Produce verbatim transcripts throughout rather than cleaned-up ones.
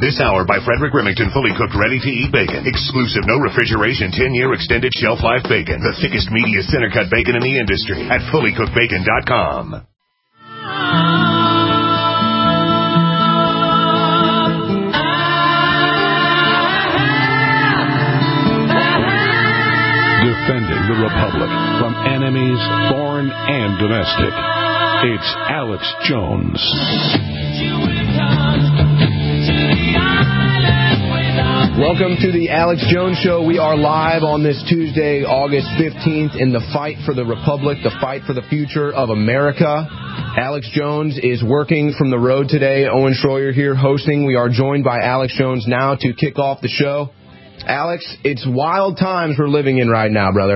This hour by Frederick Remington, fully cooked, ready-to-eat bacon. Exclusive, no refrigeration, ten-year extended shelf life bacon. The thickest, meatiest, center-cut bacon in the industry at fully cooked bacon dot com. Defending the Republic from enemies, foreign and domestic. It's Alex Jones. Welcome to the Alex Jones Show. We are live on this Tuesday, August fifteenth, in the fight for the Republic, the fight for the future of America. Alex Jones is working from the road today. Owen Schroyer here hosting. We are joined by Alex Jones now to kick off the show. Alex, it's wild times we're living in right now, brother.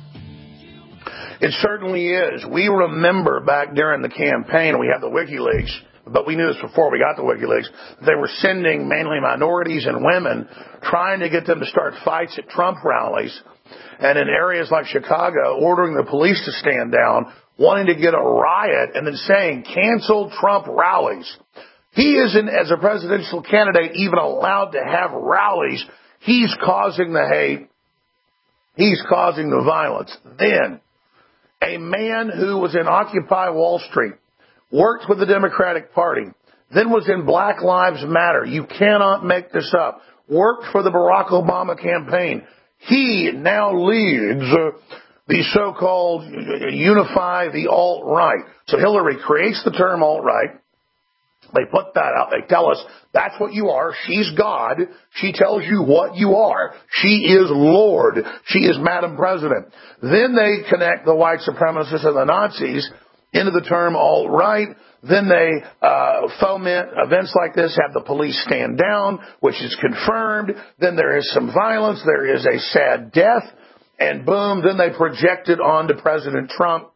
It certainly is. We remember back during the campaign, we had the WikiLeaks, but we knew this before we got the WikiLeaks, they were sending mainly minorities and women, trying to get them to start fights at Trump rallies, and in areas like Chicago, ordering the police to stand down, wanting to get a riot, and then saying, cancel Trump rallies. He isn't, as a presidential candidate, even allowed to have rallies. He's causing the hate. He's causing the violence. Then, a man who was in Occupy Wall Street, worked with the Democratic Party, then was in Black Lives Matter. You cannot make this up. Worked for the Barack Obama campaign. He now leads uh, the so-called Unify the Alt-Right. So Hillary creates the term alt-right. They put that out. They tell us that's what you are. She's God. She tells you what you are. She is Lord. She is Madam President. Then they connect the white supremacists and the Nazis into the term alt-right. Then they uh, foment events like this, have the police stand down, which is confirmed. Then there is some violence. There is a sad death. And boom, then they project it onto President Trump.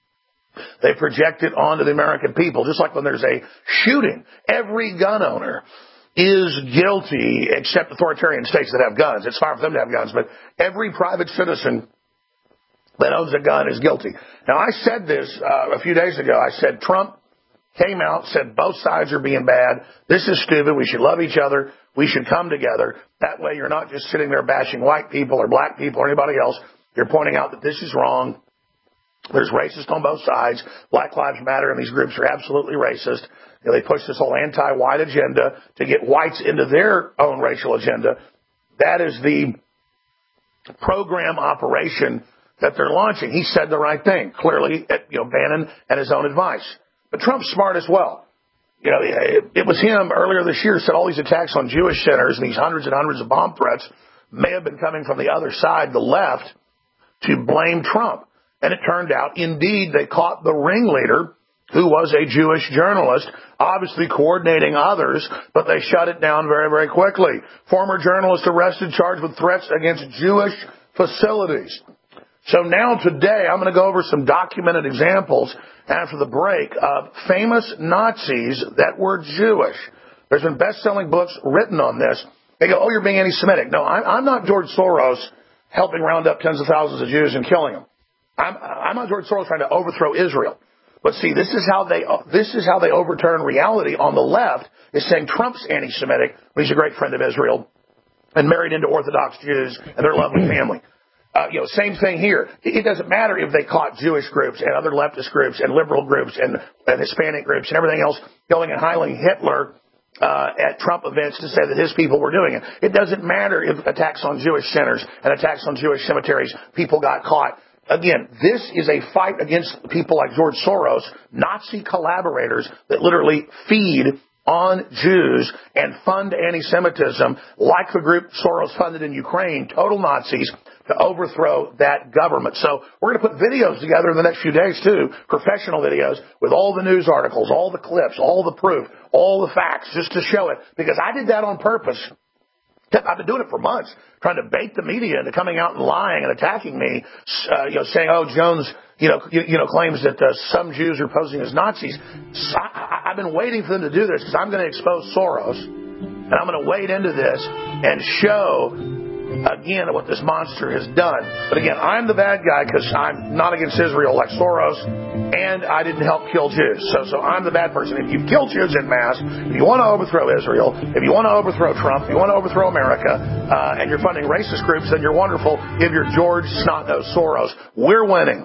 They project it onto the American people. Just like when there's a shooting, every gun owner is guilty, except authoritarian states that have guns. It's fine for them to have guns, but every private citizen that owns a gun is guilty. Now, I said this uh, a few days ago. I said Trump came out, said both sides are being bad. This is stupid. We should love each other. We should come together. That way you're not just sitting there bashing white people or black people or anybody else. You're pointing out that this is wrong. There's racists on both sides. Black Lives Matter and these groups are absolutely racist. You know, they push this whole anti-white agenda to get whites into their own racial agenda. That is the program operation that they're launching. He said the right thing, clearly, at, you know, Bannon and his own advice. But Trump's smart as well. You know, it, it was him earlier this year said all these attacks on Jewish centers and these hundreds and hundreds of bomb threats may have been coming from the other side, the left, to blame Trump. And it turned out, indeed, they caught the ringleader, who was a Jewish journalist, obviously coordinating others, but they shut it down very, very quickly. Former journalist arrested, charged with threats against Jewish facilities. So now today, I'm going to go over some documented examples after the break of famous Nazis that were Jewish. There's been best-selling books written on this. They go, oh, you're being anti-Semitic. No, I'm not George Soros helping round up tens of thousands of Jews and killing them. I'm, I'm not George Soros trying to overthrow Israel. But see, this is how they this is how they overturn reality on the left, is saying Trump's anti-Semitic, but he's a great friend of Israel and married into Orthodox Jews and their lovely family. Uh, you know, same thing here. It doesn't matter if they caught Jewish groups and other leftist groups and liberal groups and, and Hispanic groups and everything else going and hiling Hitler uh, at Trump events to say that his people were doing it. It doesn't matter if attacks on Jewish centers and attacks on Jewish cemeteries, people got caught. Again, this is a fight against people like George Soros, Nazi collaborators that literally feed on Jews and fund anti-Semitism, like the group Soros funded in Ukraine, total Nazis, to overthrow that government. So we're going to put videos together in the next few days, too, professional videos, with all the news articles, all the clips, all the proof, all the facts, just to show it, because I did that on purpose. I've been doing it for months, trying to bait the media into coming out and lying and attacking me, uh, you know, saying, oh, Jones, you know, you, you know, claims that uh, some Jews are posing as Nazis. So I, I've been waiting for them to do this because I'm going to expose Soros, and I'm going to wade into this and show again, at what this monster has done. But again, I'm the bad guy because I'm not against Israel like Soros, and I didn't help kill Jews. So, so I'm the bad person. If you kill Jews en masse, if you want to overthrow Israel, if you want to overthrow Trump, if you want to overthrow America, uh, and you're funding racist groups, then you're wonderful. If you're George Snot-Nosed Soros, we're winning.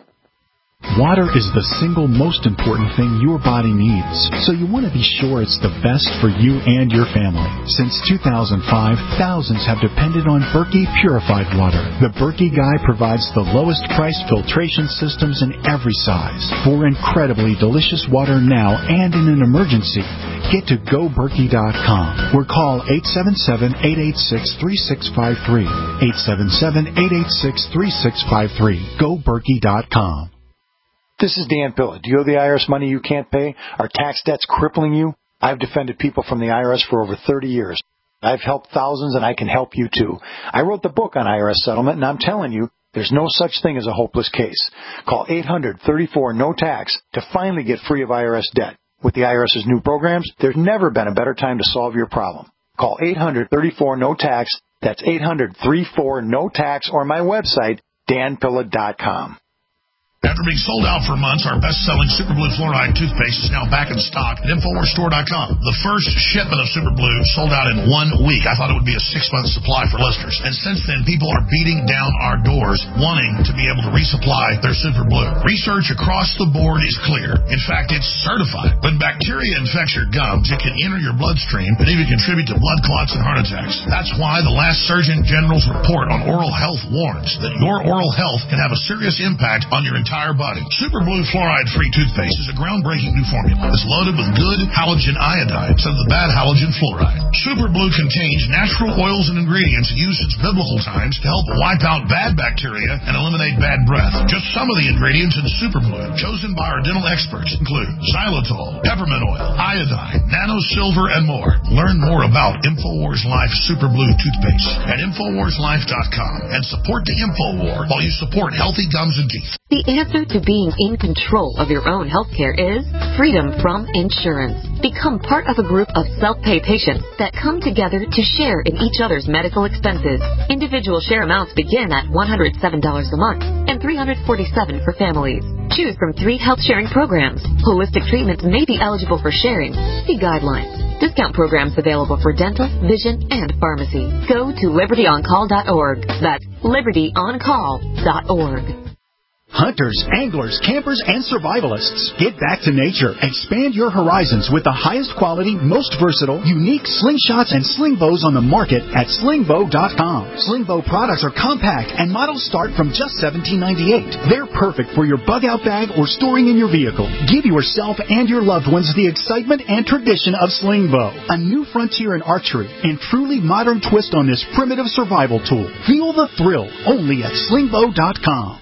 Water is the single most important thing your body needs, so you want to be sure it's the best for you and your family. Since two thousand five, thousands have depended on Berkey Purified Water. The Berkey Guy provides the lowest price filtration systems in every size. For incredibly delicious water now and in an emergency, get to go berkey dot com or call eight seven seven, eight eight six, three six five three. eight seven seven, eight eight six, three six five three. go berkey dot com. This is Dan Pilla. Do you owe the I R S money you can't pay? Are tax debts crippling you? I've defended people from the I R S for over thirty years. I've helped thousands, and I can help you, too. I wrote the book on I R S settlement, and I'm telling you, there's no such thing as a hopeless case. Call eight hundred, thirty-four, no tax to finally get free of I R S debt. With the IRS's new programs, there's never been a better time to solve your problem. Call eight hundred, thirty-four, no tax. That's eight hundred, thirty-four, no tax, or my website, dan pilla dot com. After being sold out for months, our best-selling Super Blue Fluoride toothpaste is now back in stock at Infowars Store dot com. The first shipment of Super Blue sold out in one week. I thought it would be a six-month supply for listeners. And since then, people are beating down our doors wanting to be able to resupply their Super Blue. Research across the board is clear. In fact, it's certified. When bacteria infects your gums, it can enter your bloodstream and even contribute to blood clots and heart attacks. That's why the last Surgeon General's report on oral health warns that your oral health can have a serious impact on your entire body. Super Blue Fluoride-Free toothpaste is a groundbreaking new formula. It's loaded with good halogen iodide instead of the bad halogen fluoride. Super Blue contains natural oils and ingredients used since biblical times to help wipe out bad bacteria and eliminate bad breath. Just some of the ingredients in Super Blue, chosen by our dental experts, include xylitol, peppermint oil, iodine, nanosilver, and more. Learn more about InfoWars Life Super Blue toothpaste at infowars life dot com and support the InfoWar while you support healthy gums and teeth. The answer to being in control of your own health care is freedom from insurance. Become part of a group of self-pay patients that come together to share in each other's medical expenses. Individual share amounts begin at one hundred seven dollars a month and three hundred forty-seven dollars for families. Choose from three health sharing programs. Holistic treatments may be eligible for sharing. See guidelines. Discount programs available for dental, vision, and pharmacy. Go to liberty on call dot org. That's liberty on call dot org. Hunters, anglers, campers, and survivalists. Get back to nature. Expand your horizons with the highest quality, most versatile, unique slingshots and sling bows on the market at sling bow dot com. Sling bow products are compact and models start from just seventeen ninety-eight. They're perfect for your bug-out bag or storing in your vehicle. Give yourself and your loved ones the excitement and tradition of sling bow. A new frontier in archery and truly modern twist on this primitive survival tool. Feel the thrill only at sling bow dot com.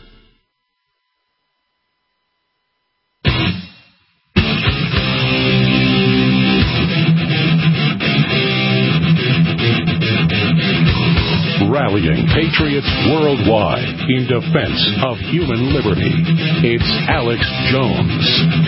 Rallying patriots worldwide in defense of human liberty. It's Alex Jones.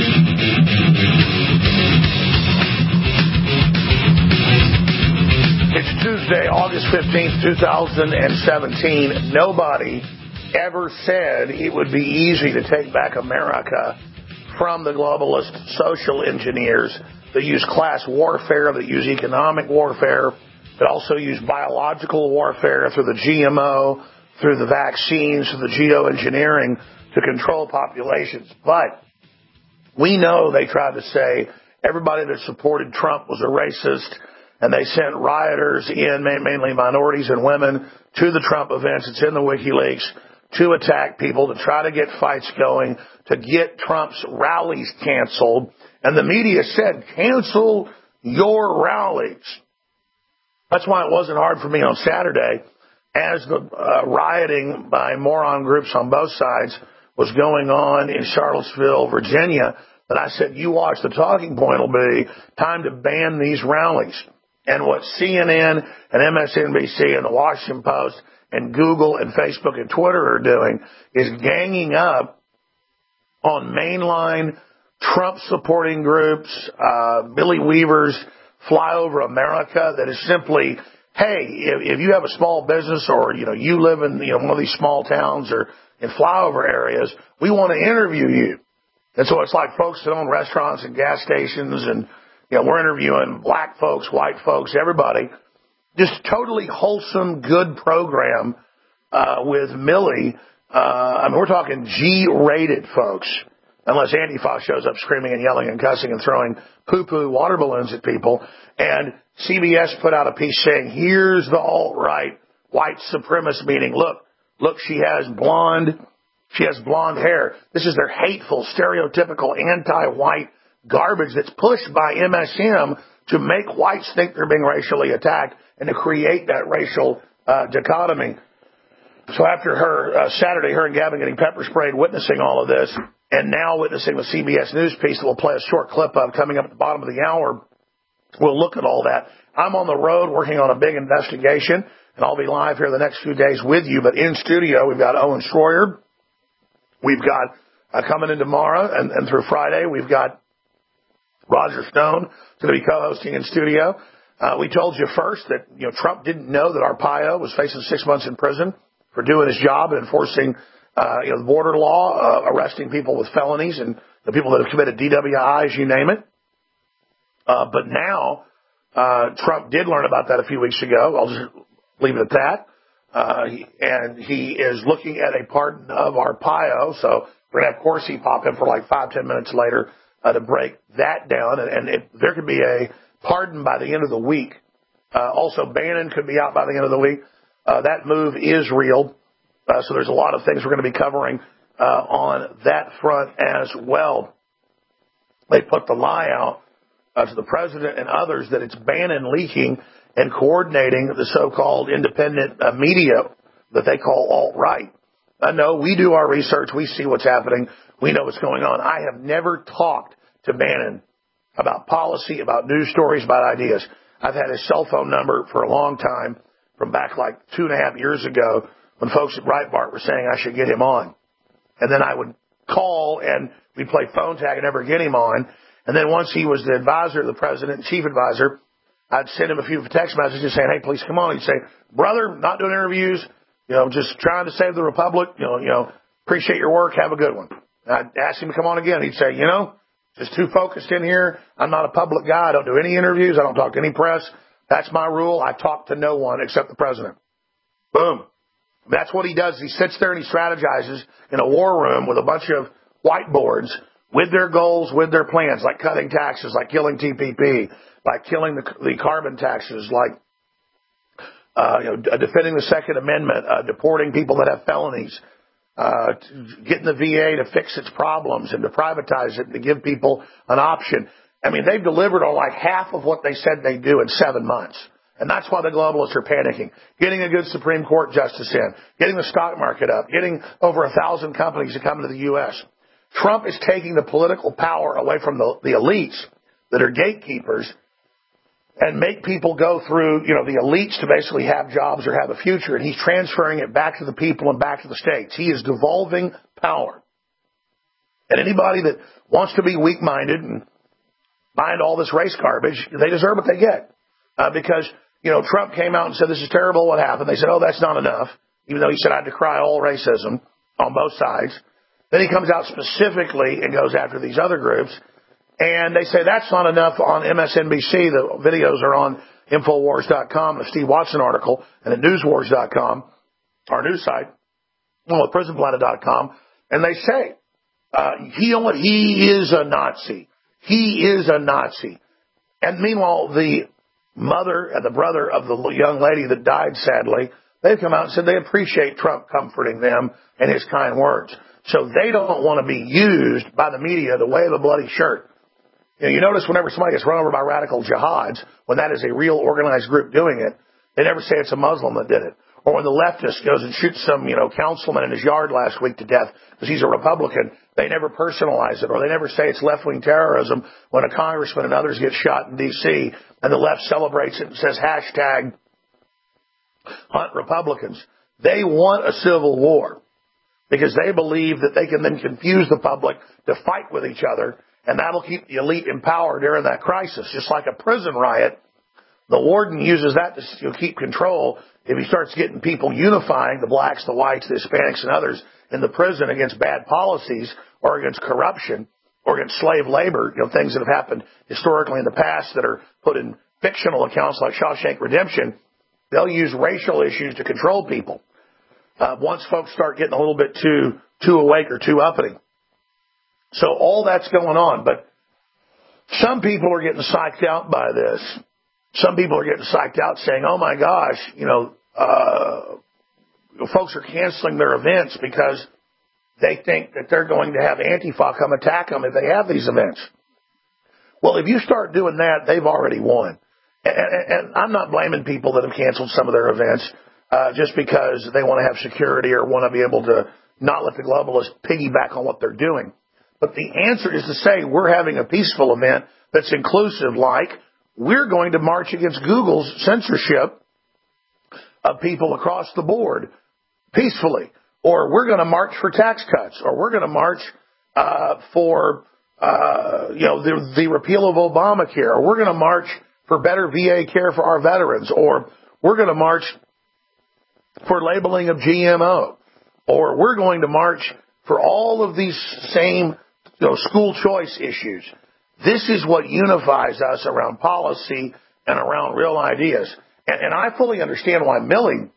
It's Tuesday, August fifteenth, twenty seventeen. Nobody ever said it would be easy to take back America from the globalist social engineers that use class warfare, that use economic warfare, that also use biological warfare through the G M O, through the vaccines, through the geoengineering to control populations. But we know they tried to say everybody that supported Trump was a racist, and they sent rioters in, mainly minorities and women, to the Trump events. It's in the WikiLeaks, to attack people, to try to get fights going, to get Trump's rallies canceled. And the media said, cancel your rallies. That's why it wasn't hard for me on Saturday, as the uh, rioting by moron groups on both sides was going on in Charlottesville, Virginia, that I said, you watch, the talking point will be time to ban these rallies. And what C N N and M S N B C and the Washington Post and Google and Facebook and Twitter are doing is ganging up on mainline Trump-supporting groups, uh, Billy Weaver's Fly Over America, that is simply hey, if, if you have a small business or, you know, you live in, you know, one of these small towns or in flyover areas, we want to interview you. And so it's like folks that own restaurants and gas stations, and, you know, we're interviewing black folks, white folks, everybody. Just totally wholesome, good program uh, with Millie. Uh, I mean, we're talking G-rated, folks, unless Antifa shows up screaming and yelling and cussing and throwing poo-poo water balloons at people. And C B S put out a piece saying, here's the alt-right white supremacist meaning. Look, look, she has blonde, she has blonde hair. This is their hateful, stereotypical, anti-white garbage that's pushed by M S M to make whites think they're being racially attacked and to create that racial uh, dichotomy. So after her uh, Saturday, her and Gavin getting pepper sprayed, witnessing all of this, and now witnessing the C B S News piece that we'll play a short clip of coming up at the bottom of the hour, we'll look at all that. I'm on the road working on a big investigation, and I'll be live here the next few days with you. But in studio, we've got Owen Schroyer. We've got uh, coming in tomorrow and, and through Friday, we've got Roger Stone going to be co-hosting in studio. Uh, we told you first that, you know, Trump didn't know that Arpaio was facing six months in prison for doing his job and enforcing, uh, you know, the border law, uh, arresting people with felonies and the people that have committed D W Is, you name it. Uh, but now, uh, Trump did learn about that a few weeks ago. I'll just leave it at that. Uh, he, and he is looking at a pardon of Arpaio. So we're going to have Corsi pop in for like five, ten minutes later, uh, to break that down. And, and it, there could be a pardon by the end of the week. Uh, also, Bannon could be out by the end of the week. Uh, that move is real. Uh, so there's a lot of things we're going to be covering uh, on that front as well. They put the lie out uh, to the president and others that it's Bannon leaking and coordinating the so-called independent uh, media that they call alt-right. Uh, no, we do our research. We see what's happening. We know what's going on. I have never talked to Bannon about policy, about news stories, about ideas. I've had his cell phone number for a long time, from back like two and a half years ago when folks at Breitbart were saying I should get him on. And then I would call and we'd play phone tag and never get him on. And then once he was the advisor of the president, chief advisor, I'd send him a few text messages saying, hey, please come on. He'd say, brother, not doing interviews, you know, just trying to save the republic. You know, you know, appreciate your work. Have a good one. I'd ask him to come on again. He'd say, you know, just too focused in here. I'm not a public guy. I don't do any interviews. I don't talk to any press. That's my rule. I talk to no one except the president. Boom. That's what he does. He sits there and he strategizes in a war room with a bunch of whiteboards with their goals, with their plans, like cutting taxes, like killing T P P, like killing the, the carbon taxes, like uh, you know, defending the Second Amendment, uh, deporting people that have felonies, uh, getting the V A to fix its problems and to privatize it and to give people an option. I mean, they've delivered on like half of what they said they'd do in seven months. And that's why the globalists are panicking. Getting a good Supreme Court justice in, getting the stock market up, getting over a thousand companies to come to the U S. Trump is taking the political power away from the, the elites that are gatekeepers and make people go through, you know, the elites to basically have jobs or have a future. And he's transferring it back to the people and back to the states. He is devolving power. And anybody that wants to be weak-minded and mind all this race garbage, they deserve what they get. Uh, because, you know, Trump came out and said, this is terrible what happened. They said, oh, that's not enough, even though he said, I decry all racism on both sides. Then he comes out specifically and goes after these other groups. And they say that's not enough on M S N B C. The videos are on Infowars dot com, the Steve Watson article, and at Newswars dot com, our news site, well, Prison Planet dot com. And they say, uh, he, he is a Nazi. He is a Nazi. And meanwhile, the mother and the brother of the young lady that died, sadly, they've come out and said they appreciate Trump comforting them and his kind words. So they don't want to be used by the media to wave a bloody shirt. You know, you notice whenever somebody gets run over by radical jihads, when that is a real organized group doing it, they never say it's a Muslim that did it. Or when the leftist goes and shoots some, you know, councilman in his yard last week to death because he's a Republican, they never personalize it. Or they never say it's left-wing terrorism when a congressman and others get shot in D C and the left celebrates it and says hashtag hunt Republicans. They want a civil war because they believe that they can then confuse the public to fight with each other, and that'll keep the elite in power during that crisis. Just like a prison riot The warden uses that to you know, keep control. If he starts getting people unifying, the blacks, the whites, the Hispanics, and others in the prison against bad policies or against corruption or against slave labor, you know, things that have happened historically in the past that are put in fictional accounts like Shawshank Redemption, they'll use racial issues to control people. Uh, once folks start getting a little bit too too awake or too uppity. So all that's going on. But some people are getting psyched out by this. Some people are getting psyched out saying, oh, my gosh, you know, uh, folks are canceling their events because they think that they're going to have Antifa come attack them if they have these events. Well, if you start doing that, they've already won. And, and, and I'm not blaming people that have canceled some of their events uh, just because they want to have security or want to be able to not let the globalists piggyback on what they're doing. But the answer is to say we're having a peaceful event that's inclusive, like we're going to march against Google's censorship of people across the board peacefully, or we're going to march for tax cuts, or we're going to march uh, for uh, you know the, the repeal of Obamacare, or we're going to march for better V A care for our veterans, or we're going to march for labeling of G M O, or we're going to march for all of these same you know, school choice issues. This is what unifies us around policy and around real ideas. And, and I fully understand why Millie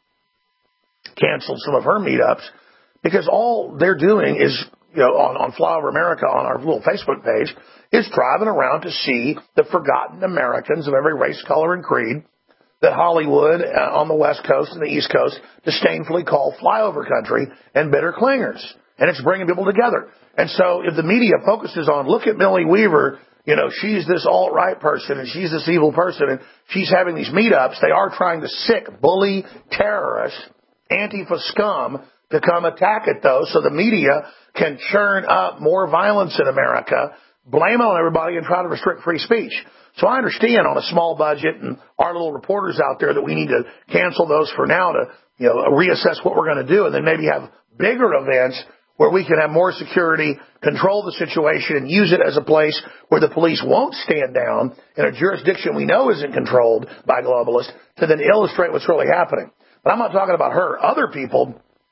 canceled some of her meetups, because all they're doing is, you know, on, on Flyover America, on our little Facebook page, is driving around to see the forgotten Americans of every race, color, and creed that Hollywood uh, on the West Coast and the East Coast disdainfully call flyover country and bitter clingers. And it's bringing people together. And so if the media focuses on, look at Millie Weaver, you know, she's this alt-right person and she's this evil person and she's having these meetups, they are trying to sick, bully, terrorists, Antifa scum to come attack at those so the media can churn up more violence in America, blame it on everybody, and try to restrict free speech. So I understand on a small budget and our little reporters out there that we need to cancel those for now to, you know, reassess what we're going to do and then maybe have bigger events where we can have more security, control the situation, and use it as a place where the police won't stand down in a jurisdiction we know isn't controlled by globalists to then illustrate what's really happening. But I'm not talking about her. Other people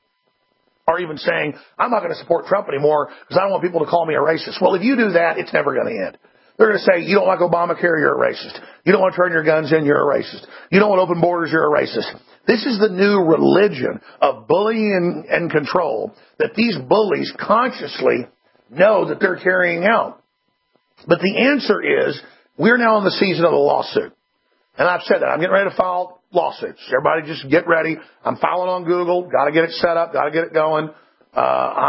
are even saying, I'm not going to support Trump anymore because I don't want people to call me a racist. Well, if you do that, it's never going to end. They're going to say, you don't like Obamacare, you're a racist. You don't want to turn your guns in, you're a racist. You don't want open borders, you're a racist. This is the new religion of bullying and control that these bullies consciously know that they're carrying out. But the answer is, we're now in the season of the lawsuit. And I've said that. I'm getting ready to file lawsuits. Everybody just get ready. I'm filing on Google. Got to get it set up. Got to get it going. Uh,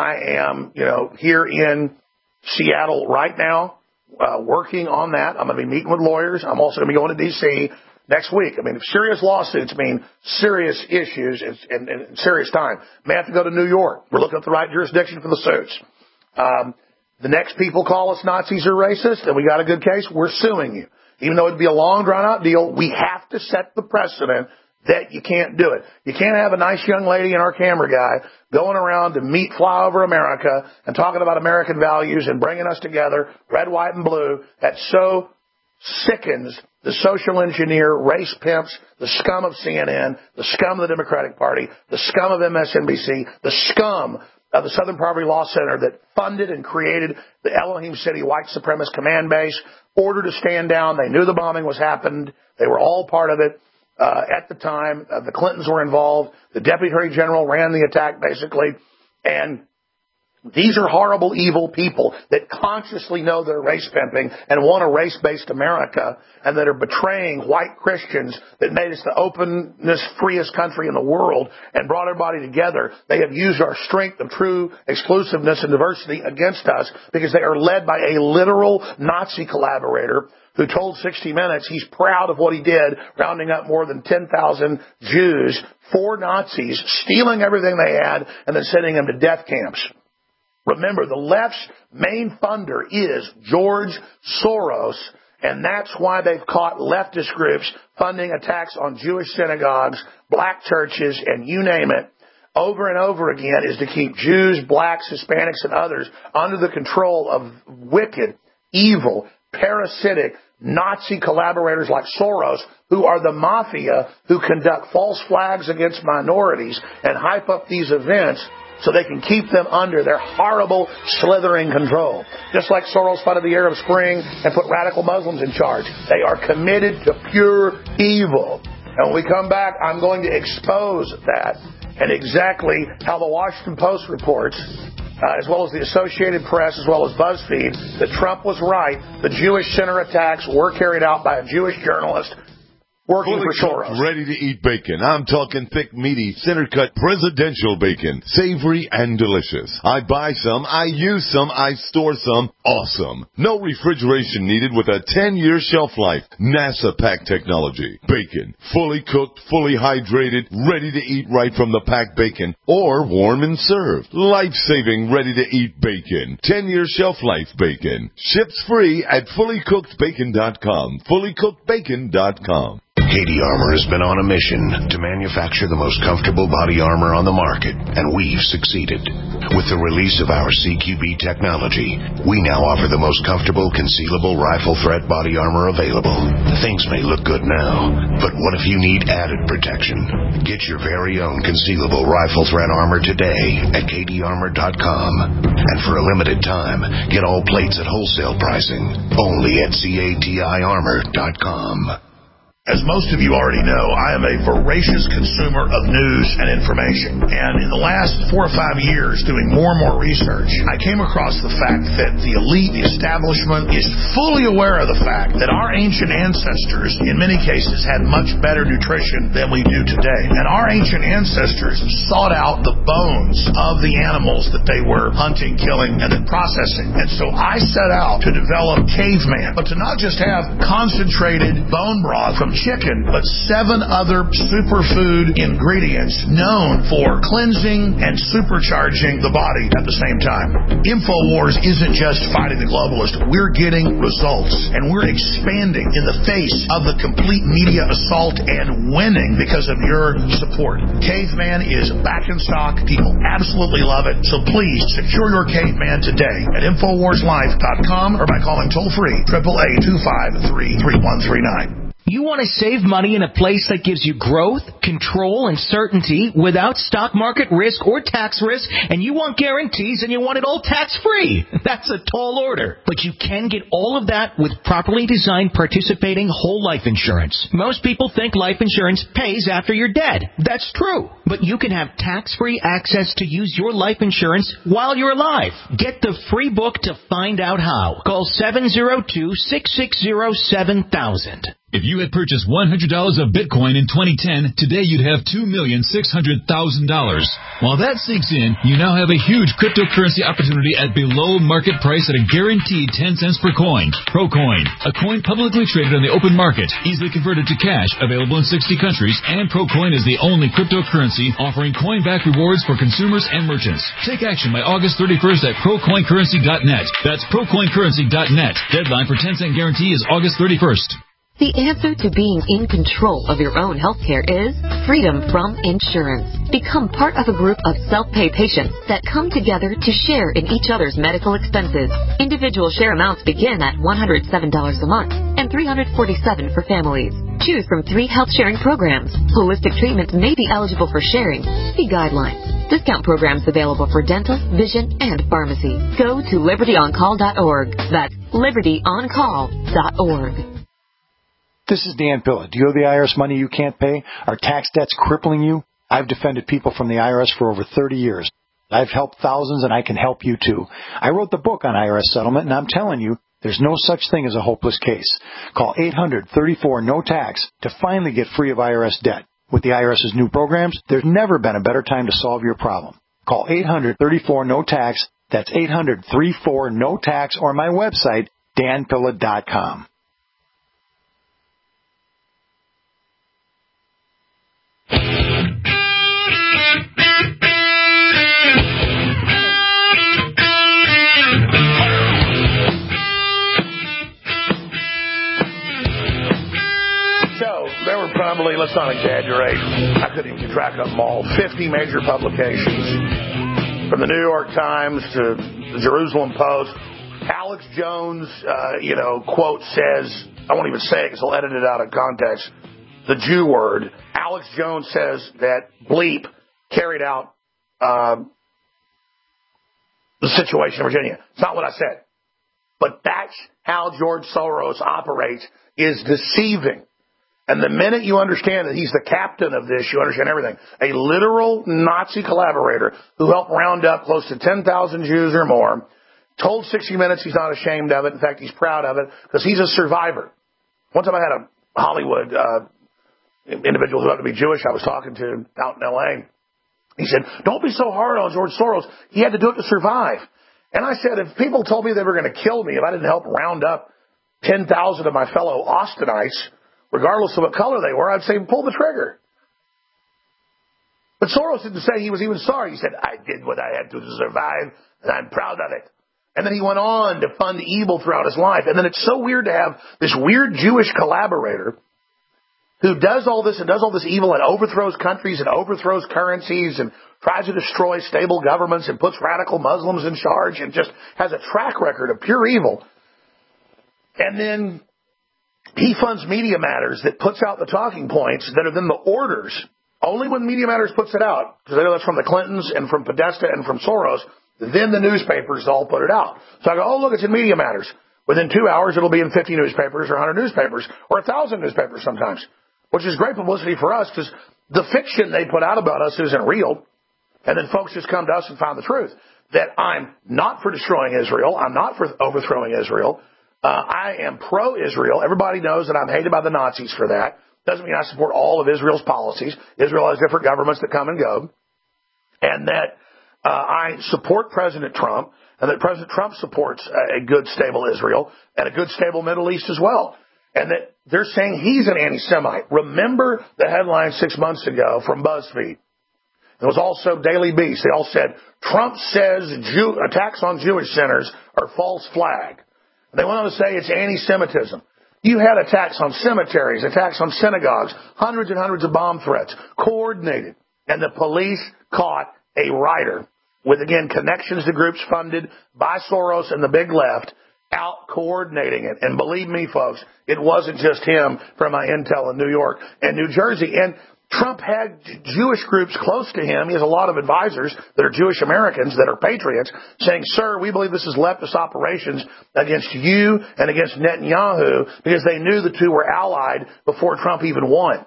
I am, you know, here in Seattle right now, uh, working on that. I'm going to be meeting with lawyers. I'm also going to be going to D C next week. I mean, serious lawsuits mean serious issues and, and, and serious time. May have to go to New York. We're looking at the right jurisdiction for the suits. Um, the next people call us Nazis or racist, and we got a good case, we're suing you. Even though it'd be a long, drawn-out deal, we have to set the precedent that you can't do it. You can't have a nice young lady and our camera guy going around to meet Flyover America and talking about American values and bringing us together, red, white, and blue. That so sickens the social engineer, race pimps, the scum of C N N, the scum of the Democratic Party, the scum of M S N B C, the scum of the Southern Poverty Law Center that funded and created the Elohim City white supremacist command base, ordered to stand down. They knew the bombing was happened. They were all part of it. Uh, at the time, uh, the Clintons were involved. The Deputy Attorney General ran the attack, basically. And these are horrible, evil people that consciously know they're race pimping and want a race-based America and that are betraying white Christians that made us the openest, freest country in the world and brought everybody together. They have used our strength of true exclusiveness and diversity against us because they are led by a literal Nazi collaborator who told sixty minutes he's proud of what he did, rounding up more than ten thousand Jews for Nazis, stealing everything they had, and then sending them to death camps. Remember, the left's main funder is George Soros, and that's why they've caught leftist groups funding attacks on Jewish synagogues, black churches, and you name it, over and over again, is to keep Jews, blacks, Hispanics, and others under the control of wicked, evil, parasitic Nazi collaborators like Soros, who are the mafia, who conduct false flags against minorities and hype up these events so they can keep them under their horrible, slithering control. Just like Soros funded the Arab Spring and put radical Muslims in charge. They are committed to pure evil. And when we come back, I'm going to expose that and exactly how the Washington Post reports, uh, as well as the Associated Press, as well as BuzzFeed, that Trump was right. The Jewish center attacks were carried out by a Jewish journalist working Fully for Soros. cooked, ready to eat bacon. I'm talking thick, meaty, center-cut presidential bacon. Savory and delicious. I buy some, I use some, I store some. Awesome. No refrigeration needed with a ten-year shelf life. NASA pack technology. Bacon. Fully cooked, fully hydrated, ready to eat right from the packed bacon. Or warm and served. Life-saving, ready to eat bacon. ten-year shelf life bacon. Ships free at fully cooked bacon dot com. fully cooked bacon dot com. Katie Armor has been on a mission to manufacture the most comfortable body armor on the market, and we've succeeded. With the release of our C Q B technology, we now offer the most comfortable concealable rifle threat body armor available. Things may look good now, but what if you need added protection? Get your very own concealable rifle threat armor today at Katie Armor dot com. And for a limited time, get all plates at wholesale pricing, only at C A T I Armor dot com. As most of you already know, I am a voracious consumer of news and information. And in the last four or five years, doing more and more research, I came across the fact that the elite, the establishment, is fully aware of the fact that our ancient ancestors, in many cases, had much better nutrition than we do today. And our ancient ancestors sought out the bones of the animals that they were hunting, killing, and then processing. And so I set out to develop Caveman, but to not just have concentrated bone broth from chicken, but seven other superfood ingredients known for cleansing and supercharging the body at the same time. InfoWars isn't just fighting the globalist. We're getting results, and we're expanding in the face of the complete media assault and winning because of your support. Caveman is back in stock. People absolutely love it. So please secure your Caveman today at Infowars Life dot com or by calling toll-free eight eight eight, two five three, three one three nine. You want to save money in a place that gives you growth, control, and certainty without stock market risk or tax risk, and you want guarantees and you want it all tax-free. That's a tall order. But you can get all of that with properly designed participating whole life insurance. Most people think life insurance pays after you're dead. That's true. But you can have tax-free access to use your life insurance while you're alive. Get the free book to find out how. Call seven zero two, six six zero, seven thousand. If you had purchased one hundred dollars of Bitcoin in twenty ten, today you'd have two million six hundred thousand dollars. While that sinks in, you now have a huge cryptocurrency opportunity at below market price at a guaranteed ten cents per coin. ProCoin, a coin publicly traded on the open market, easily converted to cash, available in sixty countries, and ProCoin is the only cryptocurrency offering coin-back rewards for consumers and merchants. Take action by August thirty-first at pro coin currency dot net. That's pro coin currency dot net. Deadline for ten cent guarantee is August thirty-first. The answer to being in control of your own healthcare is freedom from insurance. Become part of a group of self-pay patients that come together to share in each other's medical expenses. Individual share amounts begin at one hundred seven dollars a month and three hundred forty-seven dollars for families. Choose from three health sharing programs. Holistic treatments may be eligible for sharing. See guidelines. Discount programs available for dental, vision, and pharmacy. Go to liberty on call dot org. That's liberty on call dot org. This is Dan Pilla. Do you owe the I R S money you can't pay? Are tax debts crippling you? I've defended people from the I R S for over thirty years. I've helped thousands, and I can help you too. I wrote the book on I R S settlement, and I'm telling you, there's no such thing as a hopeless case. Call eight hundred, thirty-four, no tax to finally get free of I R S debt. With the IRS's new programs, there's never been a better time to solve your problem. Call eight hundred, thirty-four, no tax. That's eight hundred, thirty-four, no tax, or my website, dan pilla dot com. There were probably, let's not exaggerate, I couldn't even keep track of them all, fifty major publications, from the New York Times to the Jerusalem Post, Alex Jones, uh, you know, quote says, I won't even say it because I'll edit it out of context, the Jew word. Alex Jones says that Bleep carried out uh, the situation in Virginia. It's not what I said. But that's how George Soros operates, is deceiving. And the minute you understand that he's the captain of this, you understand everything. A literal Nazi collaborator who helped round up close to ten thousand Jews or more, told sixty minutes he's not ashamed of it. In fact, he's proud of it because he's a survivor. One time I had a Hollywood uh, individual who happened to be Jewish I was talking to out in L A He said, don't be so hard on George Soros. He had to do it to survive. And I said, if people told me they were going to kill me if I didn't help round up ten thousand of my fellow Austinites, regardless of what color they were, I'd say, pull the trigger. But Soros didn't say he was even sorry. He said, I did what I had to to survive, and I'm proud of it. And then he went on to fund evil throughout his life. And then it's so weird to have this weird Jewish collaborator who does all this and does all this evil and overthrows countries and overthrows currencies and tries to destroy stable governments and puts radical Muslims in charge and just has a track record of pure evil. And then he funds Media Matters that puts out the talking points that are then the orders. Only when Media Matters puts it out, because I know that's from the Clintons and from Podesta and from Soros, then the newspapers all put it out. So I go, oh, look, it's in Media Matters. Within two hours, it'll be in fifty newspapers or one hundred newspapers or one thousand newspapers sometimes, which is great publicity for us because the fiction they put out about us isn't real. And then folks just come to us and find the truth, that I'm not for destroying Israel. I'm not for overthrowing Israel. Uh, I am pro-Israel. Everybody knows that I'm hated by the Nazis for that. Doesn't mean I support all of Israel's policies. Israel has different governments that come and go. And that uh, I support President Trump, and that President Trump supports a, a good, stable Israel and a good, stable Middle East as well. And that they're saying he's an anti-Semite. Remember the headline six months ago from BuzzFeed. It was also Daily Beast. They all said, Trump says Jew, attacks on Jewish centers are false flag. They went on to say it's anti-Semitism. You had attacks on cemeteries, attacks on synagogues, hundreds and hundreds of bomb threats, coordinated. And the police caught a writer with, again, connections to groups funded by Soros and the big left, out coordinating it. And believe me, folks, it wasn't just him from my intel in New York and New Jersey. And Trump had Jewish groups close to him. He has a lot of advisors that are Jewish Americans that are patriots saying, sir, we believe this is leftist operations against you and against Netanyahu, because they knew the two were allied before Trump even won.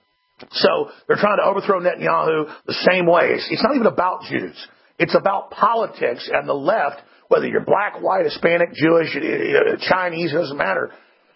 So they're trying to overthrow Netanyahu the same way. It's, it's not even about Jews. It's about politics and the left, whether you're black, white, Hispanic, Jewish, Chinese, it doesn't matter.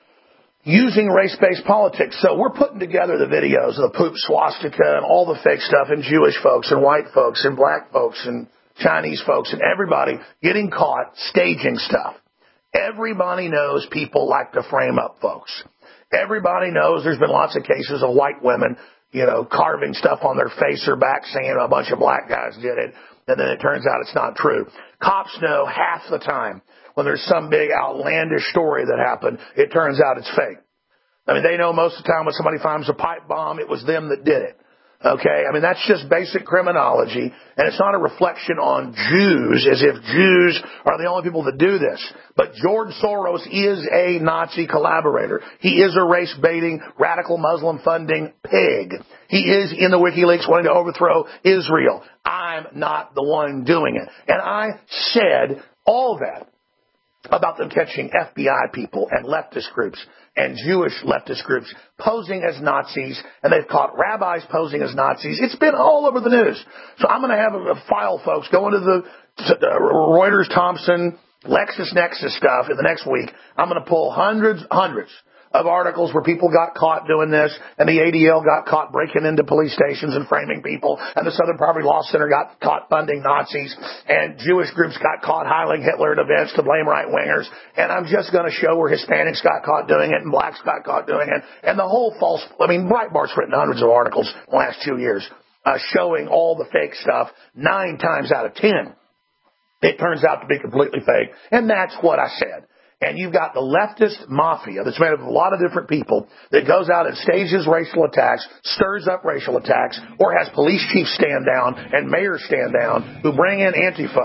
Using race-based politics. So we're putting together the videos of the poop swastika and all the fake stuff, and Jewish folks and white folks and black folks and Chinese folks and everybody getting caught staging stuff. Everybody knows people like to frame up folks. Everybody knows there's been lots of cases of white women, you know, carving stuff on their face or back saying a bunch of black guys did it, and then it turns out it's not true. Cops know half the time when there's some big outlandish story that happened, it turns out it's fake. I mean, they know most of the time when somebody finds a pipe bomb, it was them that did it. Okay? I mean, that's just basic criminology, and it's not a reflection on Jews as if Jews are the only people that do this. But George Soros is a Nazi collaborator. He is a race-baiting, radical Muslim-funding pig. He is in the WikiLeaks wanting to overthrow Israel. I'm not the one doing it. And I said all that about them catching F B I people and leftist groups and Jewish leftist groups posing as Nazis, and they've caught rabbis posing as Nazis. It's been all over the news. So I'm going to have a, a file, folks, go into the, to the Reuters, Thompson, LexisNexis stuff in the next week. I'm going to pull hundreds, hundreds of articles where people got caught doing this, and the A D L got caught breaking into police stations and framing people, and the Southern Poverty Law Center got caught funding Nazis, and Jewish groups got caught hiling Hitler at events to blame right-wingers, and I'm just going to show where Hispanics got caught doing it and blacks got caught doing it, and the whole false, I mean, Breitbart's written hundreds of articles in the last two years uh, showing all the fake stuff. Nine times out of ten, it turns out to be completely fake, and that's what I said. And you've got the leftist mafia that's made up of a lot of different people that goes out and stages racial attacks, stirs up racial attacks, or has police chiefs stand down and mayors stand down who bring in Antifa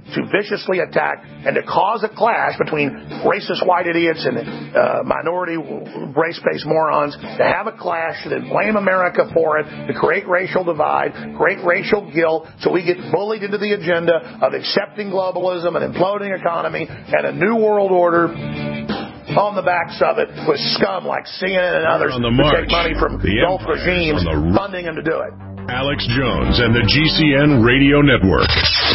to viciously attack and to cause a clash between racist white idiots and uh, minority race-based morons, to have a clash, to then blame America for it, to create racial divide, create racial guilt, so we get bullied into the agenda of accepting globalism, an imploding economy, and a new world order on the backs of it with scum like C N N and others who take money from the Gulf regimes, the... funding them to do it. Alex Jones and the G C N Radio Network.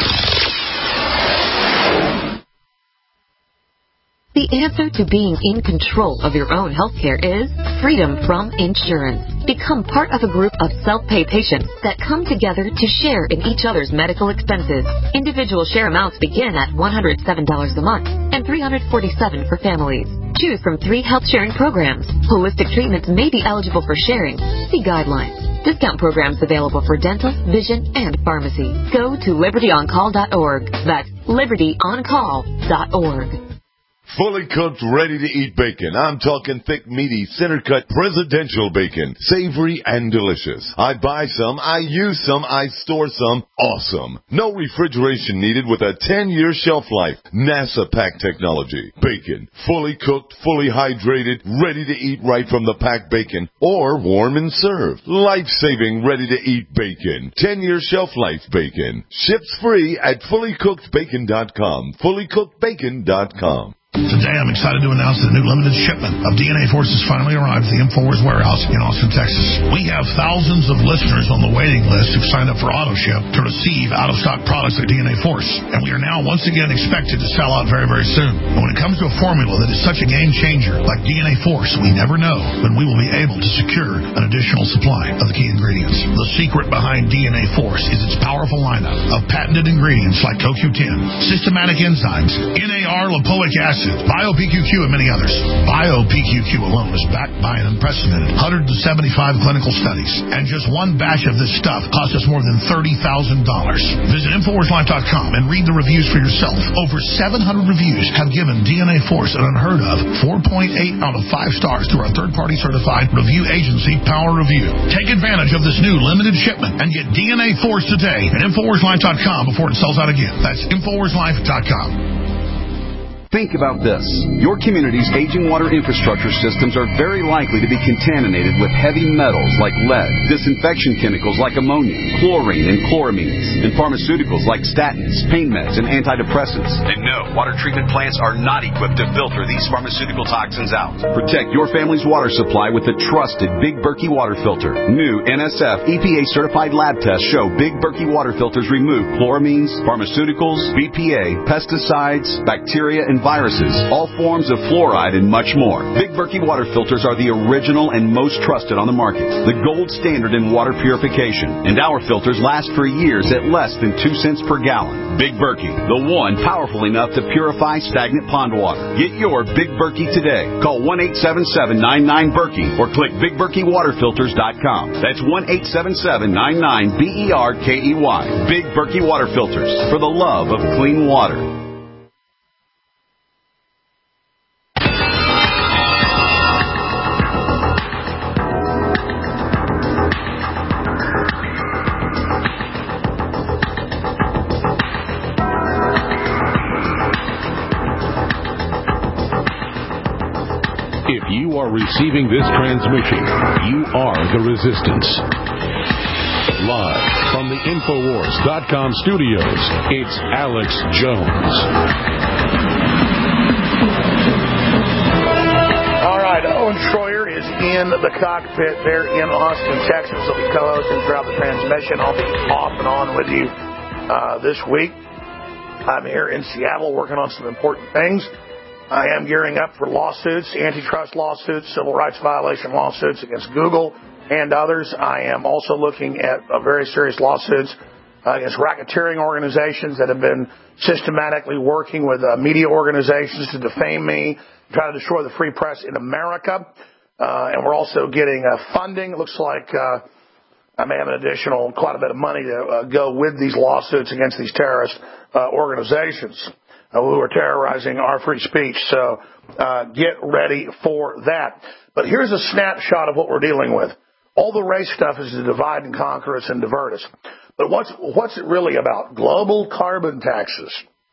The answer to being in control of your own healthcare is freedom from insurance. Become part of a group of self-pay patients that come together to share in each other's medical expenses. Individual share amounts begin at one hundred seven dollars a month and three hundred forty-seven dollars for families. Choose from three health sharing programs. Holistic treatments may be eligible for sharing. See guidelines. Discount programs available for dental, vision, and pharmacy. Go to liberty on call dot org. That's liberty on call dot org. Fully cooked, ready-to-eat bacon. I'm talking thick, meaty, center-cut presidential bacon. Savory and delicious. I buy some, I use some, I store some. Awesome. No refrigeration needed with a ten-year shelf life. NASA pack technology. Bacon. Fully cooked, fully hydrated, ready to eat right from the packed bacon. Or warm and served. Life-saving, ready-to-eat bacon. ten-year shelf life bacon. Ships free at fully cooked bacon dot com. fully cooked bacon dot com. Today, I'm excited to announce that a new limited shipment of D N A Force has finally arrived at the InfoWars warehouse in Austin, Texas. We have thousands of listeners on the waiting list who've signed up for AutoShip to receive out-of-stock products like D N A Force, and we are now once again expected to sell out very, very soon. And when it comes to a formula that is such a game changer like D N A Force, we never know when we will be able to secure an additional supply of the key ingredients. The secret behind D N A Force is its powerful lineup of patented ingredients like C O Q ten, systematic enzymes, N A R lipoic acid, Bio-P Q Q, and many others. Bio-P Q Q alone is backed by an unprecedented one hundred seventy-five clinical studies, and just one batch of this stuff cost us more than thirty thousand dollars. Visit InfoWars Life dot com and read the reviews for yourself. Over seven hundred reviews have given D N A Force an unheard of four point eight out of five stars through our third-party certified review agency, Power Review. Take advantage of this new limited shipment and get D N A Force today at InfoWars Life dot com before it sells out again. That's InfoWars Life dot com. Think about this. Your community's aging water infrastructure systems are very likely to be contaminated with heavy metals like lead, disinfection chemicals like ammonia, chlorine and chloramines, and pharmaceuticals like statins, pain meds, and antidepressants. And no, water treatment plants are not equipped to filter these pharmaceutical toxins out. Protect your family's water supply with the trusted Big Berkey water filter. New N S F E P A-certified lab tests show Big Berkey water filters remove chloramines, pharmaceuticals, B P A, pesticides, bacteria, and viruses, all forms of fluoride, and much more. Big Berkey water filters are the original and most trusted on the market, the gold standard in water purification, and our filters last for years at less than two cents per gallon. Big Berkey, the one powerful enough to purify stagnant pond water. Get your Big Berkey today. Call one eight seven seven, nine nine, Berkey or click big berkey water filters dot com. That's one eight seven seven, nine nine, B E R K E Y. Big Berkey water filters, for the love of clean water. If you are receiving this transmission, you are the resistance. Live from the InfoWars dot com studios, it's Alex Jones. All right, Owen Schroyer is in the cockpit there in Austin, Texas. He'll be co-hosting throughout the transmission. I'll be off and on with you uh, this week. I'm here in Seattle working on some important things. I am gearing up for lawsuits, antitrust lawsuits, civil rights violation lawsuits against Google and others. I am also looking at uh, very serious lawsuits uh, against racketeering organizations that have been systematically working with uh, media organizations to defame me, try to destroy the free press in America. Uh, and we're also getting uh, funding. It looks like uh, I may have an additional quite a bit of money to uh, go with these lawsuits against these terrorist uh, organizations Uh, who are terrorizing our free speech. So uh, get ready for that. But here's a snapshot of what we're dealing with. All the race stuff is to divide and conquer us and divert us. But what's what's it really about? Global carbon taxes.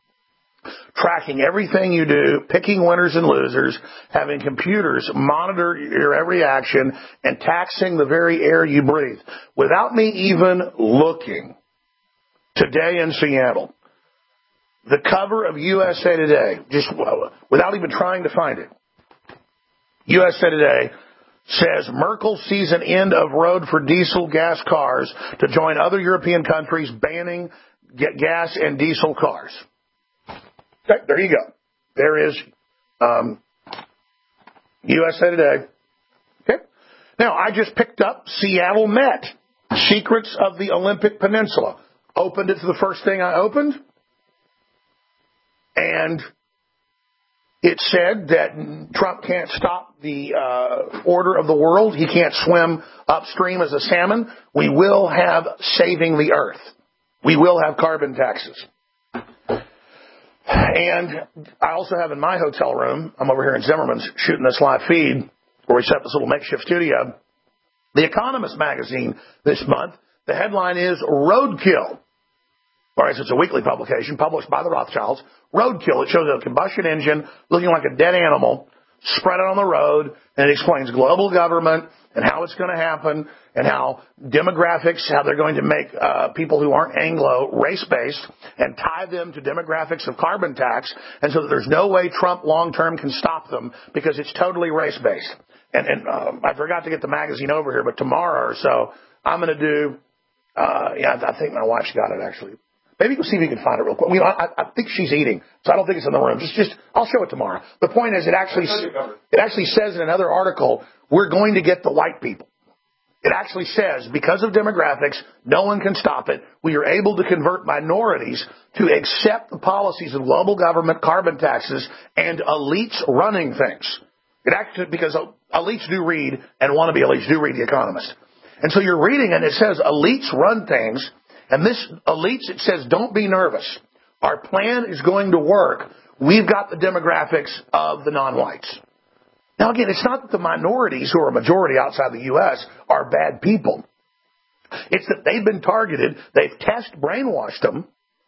tracking everything you do, picking winners and losers, having computers monitor your every action, and taxing the very air you breathe. Without me even looking, today in Seattle, the cover of U S A Today, just without even trying to find it, U S A Today says Merkel sees an end of road for diesel gas cars to join other European countries banning gas and diesel cars. Okay, there you go. There is um, U S A Today. Okay. Now, I just picked up Seattle Met, Secrets of the Olympic Peninsula. Opened it to the first thing I opened, and it said that Trump can't stop the uh, order of the world. He can't swim upstream as a salmon. We will have saving the earth. We will have carbon taxes. And I also have in my hotel room, I'm over here in Zimmerman's shooting this live feed where we set up this little makeshift studio, The Economist magazine this month. The headline is Roadkill. All right, so it's a weekly publication published by the Rothschilds. Roadkill. It shows a combustion engine looking like a dead animal spread out on the road, and it explains global government and how it's going to happen and how demographics, how they're going to make uh, people who aren't Anglo race-based and tie them to demographics of carbon tax, and so that there's no way Trump long-term can stop them because it's totally race-based. And, and uh, I forgot to get the magazine over here, but tomorrow or so, I'm going to do, uh, yeah, I think my wife's got it actually. Maybe we'll see if we can find it real quick. You know, I, I think she's eating, so I don't think it's in the room. Just, just, I'll show it tomorrow. The point is, it actually, it actually says in another article, we're going to get the white people. It actually says, because of demographics, no one can stop it. We are able to convert minorities to accept the policies of global government, carbon taxes, and elites running things. It actually, because elites do read and want to be elites do read The Economist. And so you're reading and it says elites run things. And this elites, it says, don't be nervous. Our plan is going to work. We've got the demographics of the non-whites. Now, again, it's not that the minorities, who are a majority outside the U S, are bad people. It's that they've been targeted. They've test brainwashed them.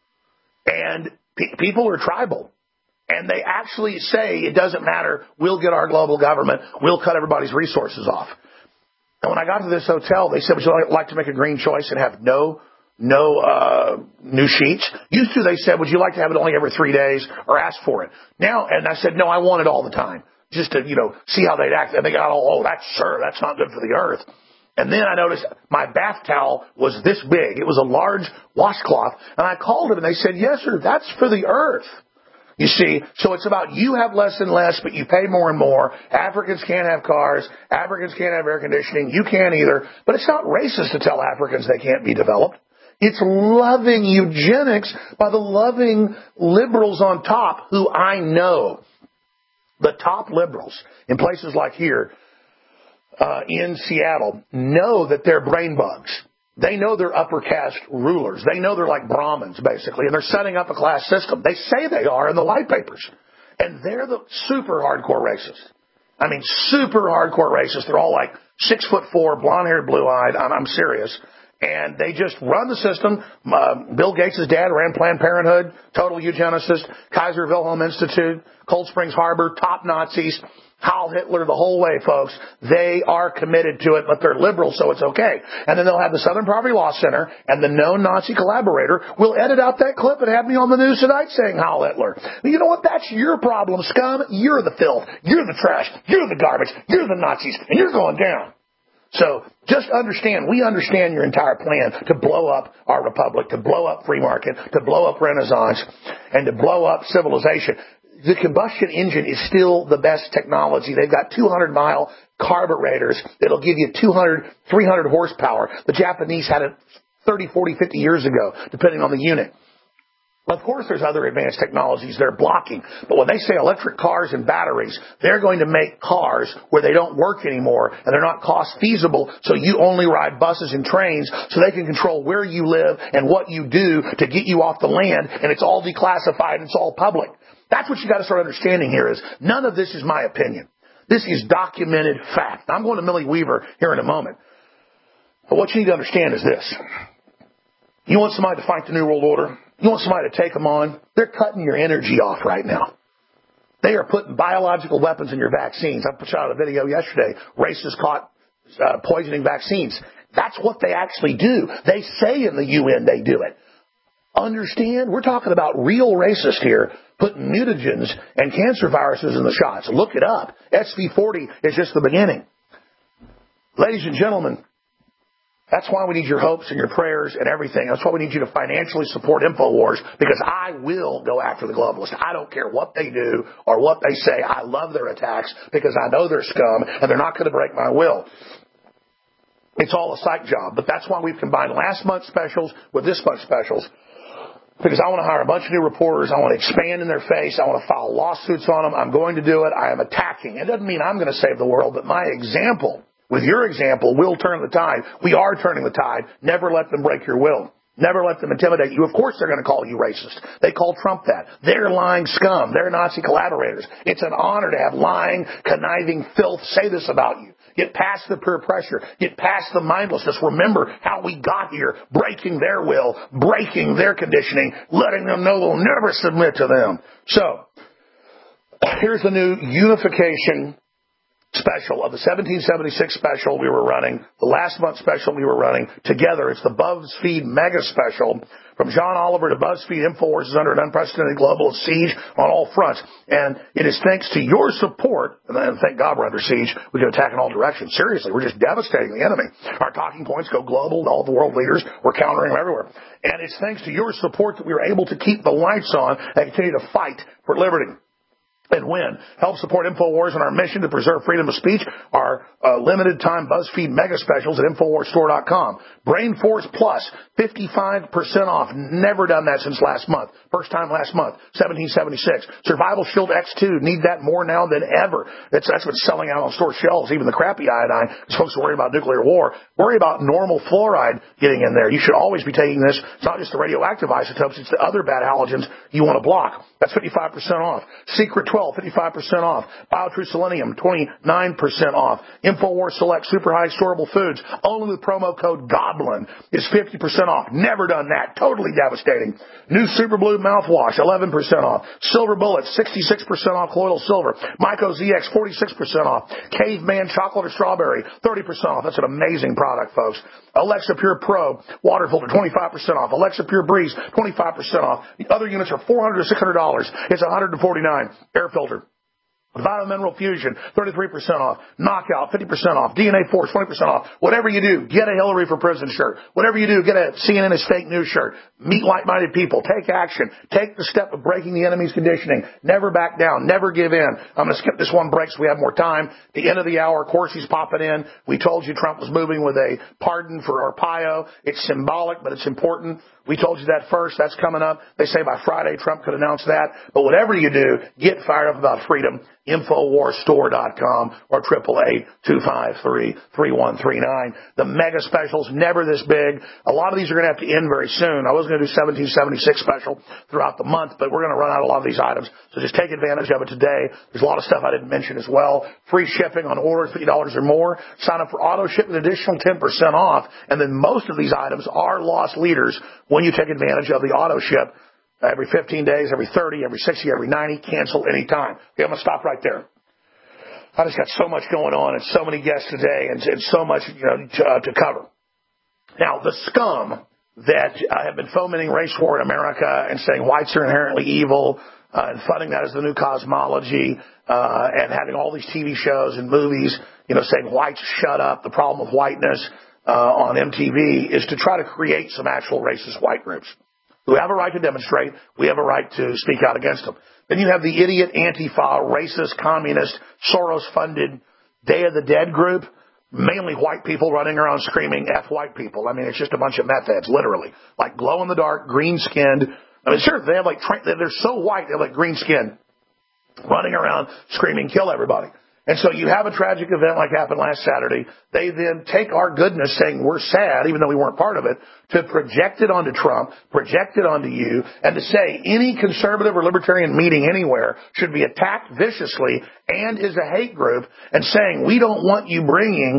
And pe- people are tribal. And they actually say it doesn't matter. We'll get our global government. We'll cut everybody's resources off. And when I got to this hotel, they said, would you like to make a green choice and have no No uh new sheets? Used to, they said, would you like to have it only every three days or ask for it? Now, and I said, no, I want it all the time, just to, you know, see how they'd act. And they got all, oh, that's, sir, that's not good for the earth. And then I noticed my bath towel was this big. It was a large washcloth. And I called them and they said, yes, sir, that's for the earth. You see, so it's about you have less and less, but you pay more and more. Africans can't have cars. Africans can't have air conditioning. You can't either. But it's not racist to tell Africans they can't be developed. It's loving eugenics by the loving liberals on top who I know. The top liberals in places like here uh, in Seattle know that they're brain bugs. They know they're upper caste rulers. They know they're like Brahmins, basically, and they're setting up a class system. They say they are in the white papers. And they're the super hardcore racist. I mean, super hardcore racist. They're all like six foot four, blonde-haired, blue-eyed. I'm, I'm serious. And they just run the system. Uh, Bill Gates' dad ran Planned Parenthood, total eugenicist, Kaiser Wilhelm Institute, Cold Springs Harbor, top Nazis, Heil Hitler, the whole way, folks. They are committed to it, but they're liberal, so it's okay. And then they'll have the Southern Poverty Law Center, and the known Nazi collaborator will edit out that clip and have me on the news tonight saying Heil Hitler. You know what? That's your problem, scum. You're the filth. You're the trash. You're the garbage. You're the Nazis, and you're going down. So just understand, we understand your entire plan to blow up our republic, to blow up free market, to blow up Renaissance, and to blow up civilization. The combustion engine is still the best technology. They've got two hundred mile carburetors that'll give you two hundred, three hundred horsepower. The Japanese had it thirty, forty, fifty years ago, depending on the unit. Of course, there's other advanced technologies they're blocking. But when they say electric cars and batteries, they're going to make cars where they don't work anymore and they're not cost feasible, so you only ride buses and trains so they can control where you live and what you do to get you off the land, and it's all declassified and it's all public. That's what you got to start understanding here is none of this is my opinion. This is documented fact. I'm going to Millie Weaver here in a moment. But what you need to understand is this. You want somebody to fight the New World Order? You want somebody to take them on? They're cutting your energy off right now. They are putting biological weapons in your vaccines. I put out a video yesterday. Racists caught uh, poisoning vaccines. That's what they actually do. They say in the U N they do it. Understand? We're talking about real racists here, putting mutagens and cancer viruses in the shots. Look it up. S V forty is just the beginning. Ladies and gentlemen, that's why we need your hopes and your prayers and everything. That's why we need you to financially support InfoWars, because I will go after the globalists. I don't care what they do or what they say. I love their attacks because I know they're scum and they're not going to break my will. It's all a psych job. But that's why we've combined last month's specials with this month's specials. Because I want to hire a bunch of new reporters. I want to expand in their face. I want to file lawsuits on them. I'm going to do it. I am attacking. It doesn't mean I'm going to save the world, but my example, with your example, will turn the tide. We are turning the tide. Never let them break your will. Never let them intimidate you. Of course they're going to call you racist. They call Trump that. They're lying scum. They're Nazi collaborators. It's an honor to have lying, conniving filth say this about you. Get past the peer pressure. Get past the mindlessness. Remember how we got here, breaking their will, breaking their conditioning, letting them know they'll never submit to them. So, here's the new unification special of the seventeen seventy-six special we were running, the last month special we were running together. It's the BuzzFeed Mega Special. From John Oliver to BuzzFeed, InfoWars is under an unprecedented global siege on all fronts. And it is thanks to your support, and thank God we're under siege, we can attack in all directions. Seriously, we're just devastating the enemy. Our talking points go global to all the world leaders. We're countering them everywhere. And it's thanks to your support that we were able to keep the lights on and continue to fight for liberty and win. Help support InfoWars in our mission to preserve freedom of speech. Our uh, limited-time BuzzFeed mega specials at InfoWars Store dot com. Brain Force Plus, fifty-five percent off. Never done that since last month. First time last month, seventeen seventy-six. Survival Shield X two, need that more now than ever. That's, that's what's selling out on store shelves, even the crappy iodine, because folks are worried about nuclear war. Worry about normal fluoride getting in there. You should always be taking this. It's not just the radioactive isotopes, it's the other bad halogens you want to block. That's fifty-five percent off. Secret twelve, fifty-five percent off. BioTrue Selenium, twenty-nine percent off. InfoWars Select Super High Storable Foods, only with promo code GOBLIN, is fifty percent off. Never done that. Totally devastating. New Super Blue Mouthwash, eleven percent off. Silver Bullet, sixty-six percent off colloidal silver. Myco Z X, forty-six percent off. Caveman Chocolate or Strawberry, thirty percent off. That's an amazing product, folks. Alexa Pure Pro Water Filter, twenty-five percent off. Alexa Pure Breeze, twenty-five percent off. The other units are four hundred dollars to six hundred dollars. It's one hundred forty-nine dollars. Air filter. Vitamin Mineral Fusion, thirty-three percent off. Knockout, fifty percent off. D N A Force, twenty percent off. Whatever you do, get a Hillary for Prison shirt. Whatever you do, get a C N N is fake news shirt. Meet like-minded people. Take action. Take the step of breaking the enemy's conditioning. Never back down. Never give in. I'm going to skip this one break so we have more time. The end of the hour, Corsi's popping in. We told you Trump was moving with a pardon for Arpaio. It's symbolic, but it's important. We told you that first. That's coming up. They say by Friday Trump could announce that. But whatever you do, get fired up about freedom. InfoWars Store dot com or eight eight eight, two five three, three one three nine. The mega specials, never this big. A lot of these are going to have to end very soon. I was going to do seventeen seventy-six special throughout the month, but we're going to run out of a lot of these items. So just take advantage of it today. There's a lot of stuff I didn't mention as well. Free shipping on orders fifty dollars or more. Sign up for auto ship with an additional ten percent off. And then most of these items are lost leaders when you take advantage of the auto ship. Every fifteen days, every thirty, every sixty, every ninety, cancel anytime. Okay, I'm going to stop right there. I just got so much going on and so many guests today and, and so much, you know, to, uh, to cover. Now, the scum that uh, have been fomenting race war in America and saying whites are inherently evil uh, and funding that as the new cosmology uh, and having all these T V shows and movies, you know, saying whites shut up, the problem with whiteness uh, on M T V is to try to create some actual racist white groups who have a right to demonstrate. We have a right to speak out against them. Then you have the idiot Antifa, racist, communist, Soros-funded Day of the Dead group, mainly white people running around screaming F white people. I mean, it's just a bunch of meth heads, literally. Like glow-in-the-dark, green-skinned. I mean, sure, they have like, they're so white, they have like green skin, running around screaming, kill everybody. And so you have a tragic event like happened last Saturday. They then take our goodness, saying we're sad, even though we weren't part of it, to project it onto Trump, project it onto you, and to say any conservative or libertarian meeting anywhere should be attacked viciously and is a hate group, and saying we don't want you bringing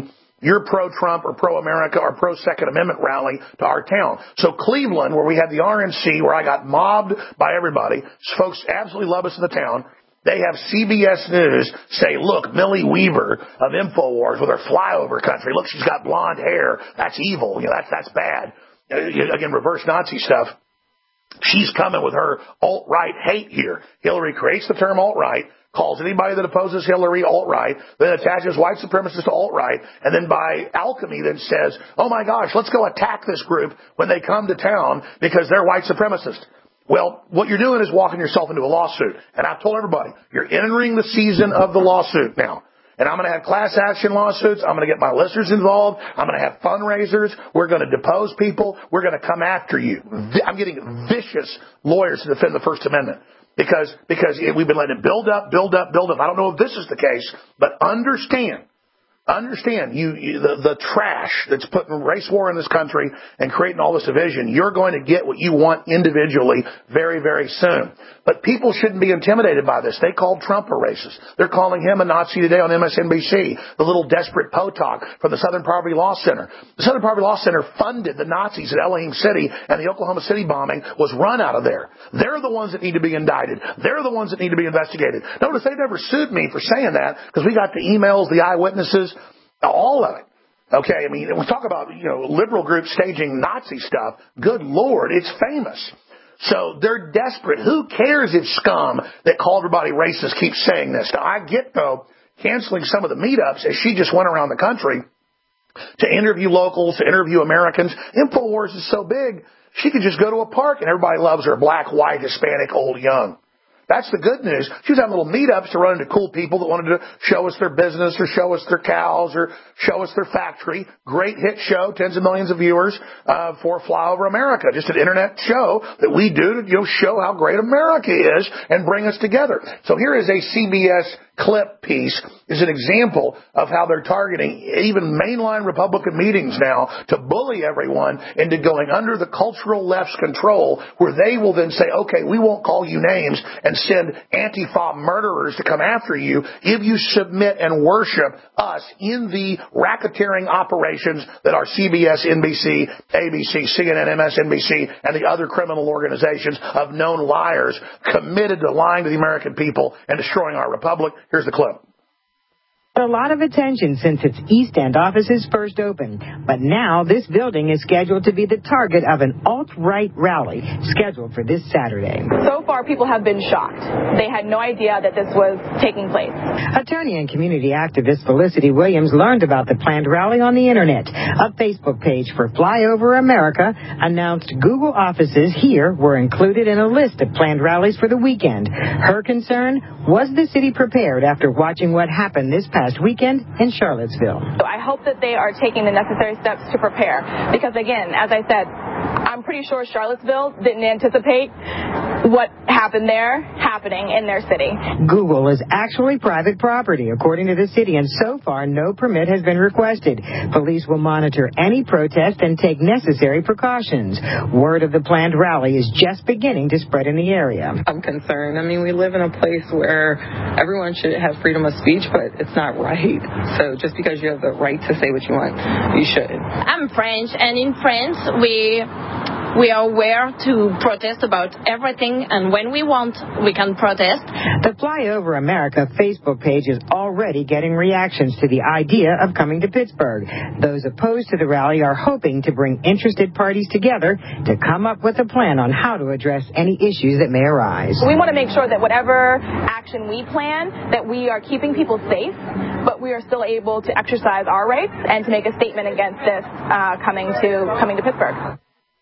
your pro-Trump or pro-America or pro-Second Amendment rally to our town. So Cleveland, where we had the R N C, where I got mobbed by everybody, folks absolutely love us in the town. They have C B S News say, look, Millie Weaver of InfoWars with her flyover country. Look, she's got blonde hair. That's evil. You know, that's, that's bad. Again, reverse Nazi stuff. She's coming with her alt-right hate here. Hillary creates the term alt-right, calls anybody that opposes Hillary alt-right, then attaches white supremacists to alt-right, and then by alchemy then says, oh my gosh, let's go attack this group when they come to town because they're white supremacists. Well, what you're doing is walking yourself into a lawsuit. And I've told everybody, you're entering the season of the lawsuit now. And I'm going to have class action lawsuits. I'm going to get my listeners involved. I'm going to have fundraisers. We're going to depose people. We're going to come after you. I'm getting vicious lawyers to defend the First Amendment. Because, because we've been letting it build up, build up, build up. I don't know if this is the case, but understand, understand you, you the, the trash that's putting race war in this country and creating all this division. You're going to get what you want individually very, very soon. But people shouldn't be intimidated by this. They called Trump a racist. They're calling him a Nazi today on M S N B C. The little desperate Potok from the Southern Poverty Law Center. The Southern Poverty Law Center funded the Nazis at Elohim City, and the Oklahoma City bombing was run out of there. They're the ones that need to be indicted. They're the ones that need to be investigated. Notice they never sued me for saying that because we got the emails, the eyewitnesses, all of it. Okay, I mean, we talk about, you know, liberal groups staging Nazi stuff. Good Lord, it's famous. So they're desperate. Who cares if scum that called everybody racist keeps saying this? Now, I get, though, canceling some of the meetups as she just went around the country to interview locals, to interview Americans. InfoWars is so big, she could just go to a park and everybody loves her, black, white, Hispanic, old, young. That's the good news. She was having little meetups to run into cool people that wanted to show us their business or show us their cows or show us their factory. Great hit show, tens of millions of viewers uh, for Flyover America. Just an internet show that we do to, you know, show how great America is and bring us together. So here is a C B S clip piece, is an example of how they're targeting even mainline Republican meetings now to bully everyone into going under the cultural left's control, where they will then say, okay, we won't call you names and send Antifa murderers to come after you if you submit and worship us in the racketeering operations that are C B S, N B C, A B C, C N N, M S N B C, and the other criminal organizations of known liars committed to lying to the American people and destroying our republic. Here's the clip. A lot of attention since its East End offices first opened, but now this building is scheduled to be the target of an alt-right rally scheduled for this Saturday. So far, people have been shocked. They had no idea that this was taking place. Attorney and community activist Felicity Williams learned about the planned rally on the internet. A Facebook page for Flyover America announced Google offices here were included in a list of planned rallies for the weekend. Her concern, was the city prepared after watching what happened this past weekend in Charlottesville? So I hope that they are taking the necessary steps to prepare because, again, as I said, I'm pretty sure Charlottesville didn't anticipate what happened there happening in their city. Google is actually private property, according to the city, and so far no permit has been requested. Police will monitor any protest and take necessary precautions. Word of the planned rally is just beginning to spread in the area. I'm concerned. I mean, we live in a place where everyone should have freedom of speech, but it's not right. So just because you have the right to say what you want, you should. I'm French, and in France, we we are aware to protest about everything, and when we want, we can protest. The Flyover America Facebook page is already getting reactions to the idea of coming to Pittsburgh. Those opposed to the rally are hoping to bring interested parties together to come up with a plan on how to address any issues that may arise. We want to make sure that whatever action we plan, that we are keeping people safe, but we are still able to exercise our rights and to make a statement against this uh, coming to coming to Pittsburgh.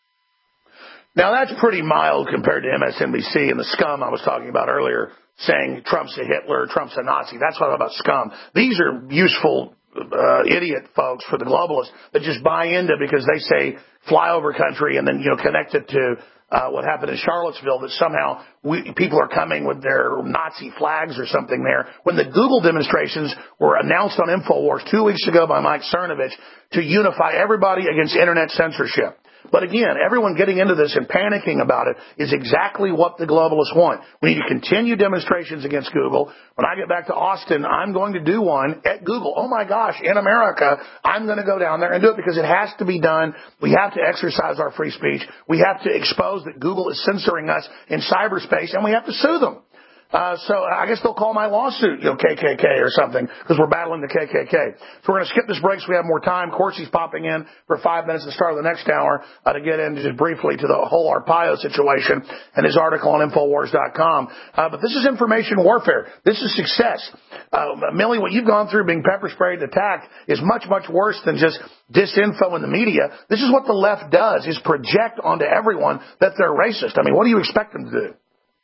Now, that's pretty mild compared to M S N B C and the scum I was talking about earlier, saying Trump's a Hitler, Trump's a Nazi. That's what I'm about scum. These are useful uh, idiot folks for the globalists that just buy into because they say flyover country and then, you know, connect it to uh, what happened in Charlottesville, that somehow we, people are coming with their Nazi flags or something there. When the Google demonstrations were announced on InfoWars two weeks ago by Mike Cernovich to unify everybody against internet censorship. But again, everyone getting into this and panicking about it is exactly what the globalists want. We need to continue demonstrations against Google. When I get back to Austin, I'm going to do one at Google. Oh my gosh, in America, I'm going to go down there and do it because it has to be done. We have to exercise our free speech. We have to expose that Google is censoring us in cyberspace, and we have to sue them. Uh, so I guess they'll call my lawsuit, you know, K K K or something, because we're battling the K K K. So we're going to skip this break so we have more time. Corsi's popping in for five minutes at the start of the next hour uh, to get into just briefly to the whole Arpaio situation and his article on Infowars dot com. Uh, but this is information warfare. This is success. Uh, Millie, what you've gone through being pepper sprayed and attacked is much, much worse than just disinfo in the media. This is what the left does, is project onto everyone that they're racist. I mean, what do you expect them to do?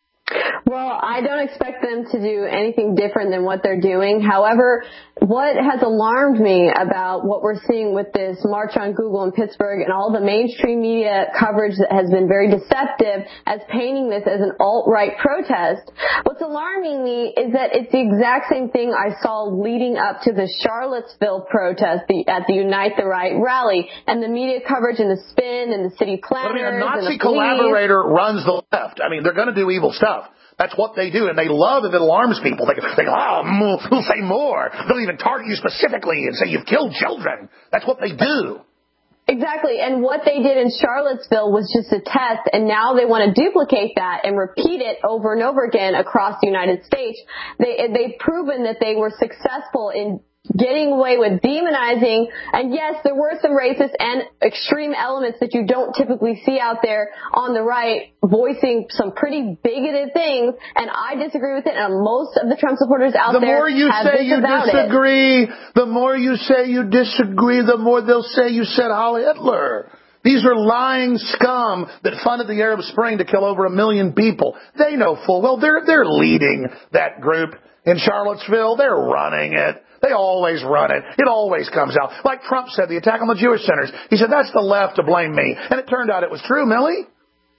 Well, I don't expect them to do anything different than what they're doing. However, what has alarmed me about what we're seeing with this March on Google in Pittsburgh and all the mainstream media coverage that has been very deceptive as painting this as an alt-right protest, what's alarming me is that it's the exact same thing I saw leading up to the Charlottesville protest the, at the Unite the Right rally, and the media coverage and the spin and the city planners. I mean, a Nazi and the collaborator runs the left. I mean, they're going to do evil stuff. That's what they do, and they love if it alarms people. They, they go, oh, more, they'll say more. They'll even target you specifically and say you've killed children. That's what they do. Exactly, and what they did in Charlottesville was just a test, and now they want to duplicate that and repeat it over and over again across the United States. They, they've proven that they were successful in getting away with demonizing, and yes, there were some racist and extreme elements that you don't typically see out there on the right, voicing some pretty bigoted things, and I disagree with it, and most of the Trump supporters out the there more you have say you disagree, it. the more you say you disagree, the more they'll say you said Heil Hitler. These are lying scum that funded the Arab Spring to kill over a million people. They know full well they're they're leading that group in Charlottesville. They're running it. They always run it. It always comes out. Like Trump said, the attack on the Jewish centers. He said, that's the left to blame me. And it turned out it was true, Millie.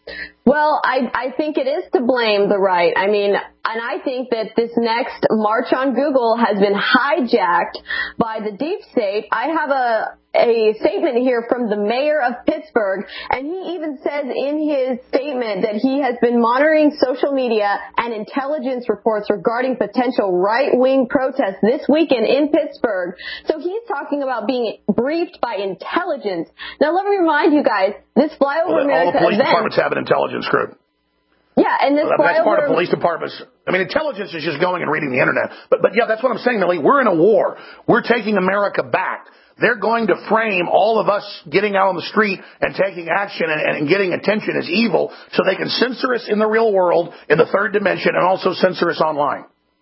Well, I, I think it is to blame the right. I mean, and I think that this next March on Google has been hijacked by the deep state. I have a a statement here from the mayor of Pittsburgh, and he even says in his statement that he has been monitoring social media and intelligence reports regarding potential right-wing protests this weekend in Pittsburgh. So he's talking about being briefed by intelligence. Now, let me remind you guys, this Flyover well, America all the police event, departments have an intelligence group. Yeah, and this well, that's flyover, part of police departments. I mean, intelligence is just going and reading the internet. But, but yeah, that's what I'm saying, Millie. We're in a war. We're taking America back. They're going to frame all of us getting out on the street and taking action and, and getting attention as evil so they can censor us in the real world, in the third dimension, and also censor us online.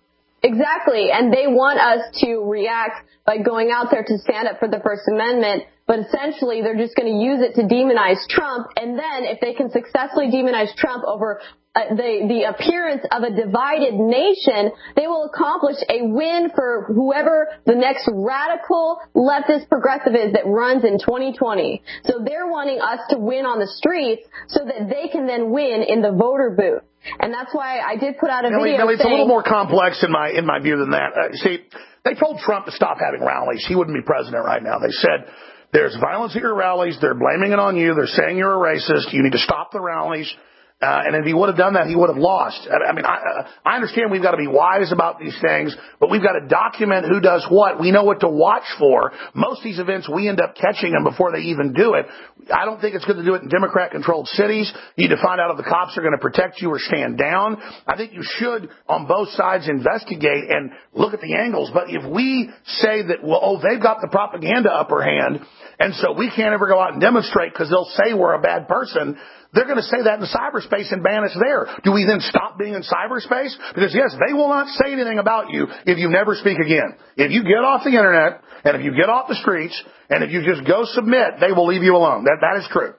Exactly, and they want us to react by going out there to stand up for the First Amendment, but essentially they're just going to use it to demonize Trump, and then if they can successfully demonize Trump over uh, the, the appearance of a divided nation, they will accomplish a win for whoever the next radical leftist progressive is that runs in twenty twenty. So they're wanting us to win on the streets so that they can then win in the voter booth. And that's why I did put out a Millie, video Millie, it's saying, a little more complex in my in my view than that. Uh, see, they told Trump to stop having rallies. He wouldn't be president right now. They said, there's violence at your rallies. They're blaming it on you. They're saying you're a racist. You need to stop the rallies. Uh, and if he would have done that, he would have lost. I, I mean, I, I understand we've got to be wise about these things, but we've got to document who does what. We know what to watch for. Most of these events, we end up catching them before they even do it. I don't think it's good to do it in Democrat-controlled cities. You need to find out if the cops are going to protect you or stand down. I think you should, on both sides, investigate and look at the angles. But if we say that, well, oh, they've got the propaganda upper hand, and so we can't ever go out and demonstrate because they'll say we're a bad person, they're going to say that in cyberspace and ban us there. Do we then stop being in cyberspace? Because, yes, they will not say anything about you if you never speak again. If you get off the Internet, and if you get off the streets, and if you just go submit, they will leave you alone. That That is true.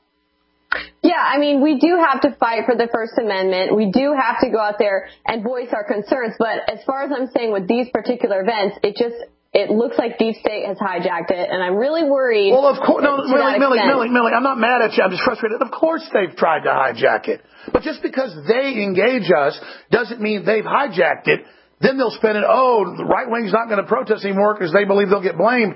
Yeah, I mean, we do have to fight for the First Amendment. We do have to go out there and voice our concerns. But as far as I'm saying with these particular events, it just... it looks like Deep State has hijacked it, and I'm really worried. Well, of course, no, Millie, Millie, extent. Millie, Millie, I'm not mad at you. I'm just frustrated. Of course they've tried to hijack it. But just because they engage us doesn't mean they've hijacked it. Then they'll spin it, oh, the right wing's not going to protest anymore because they believe they'll get blamed.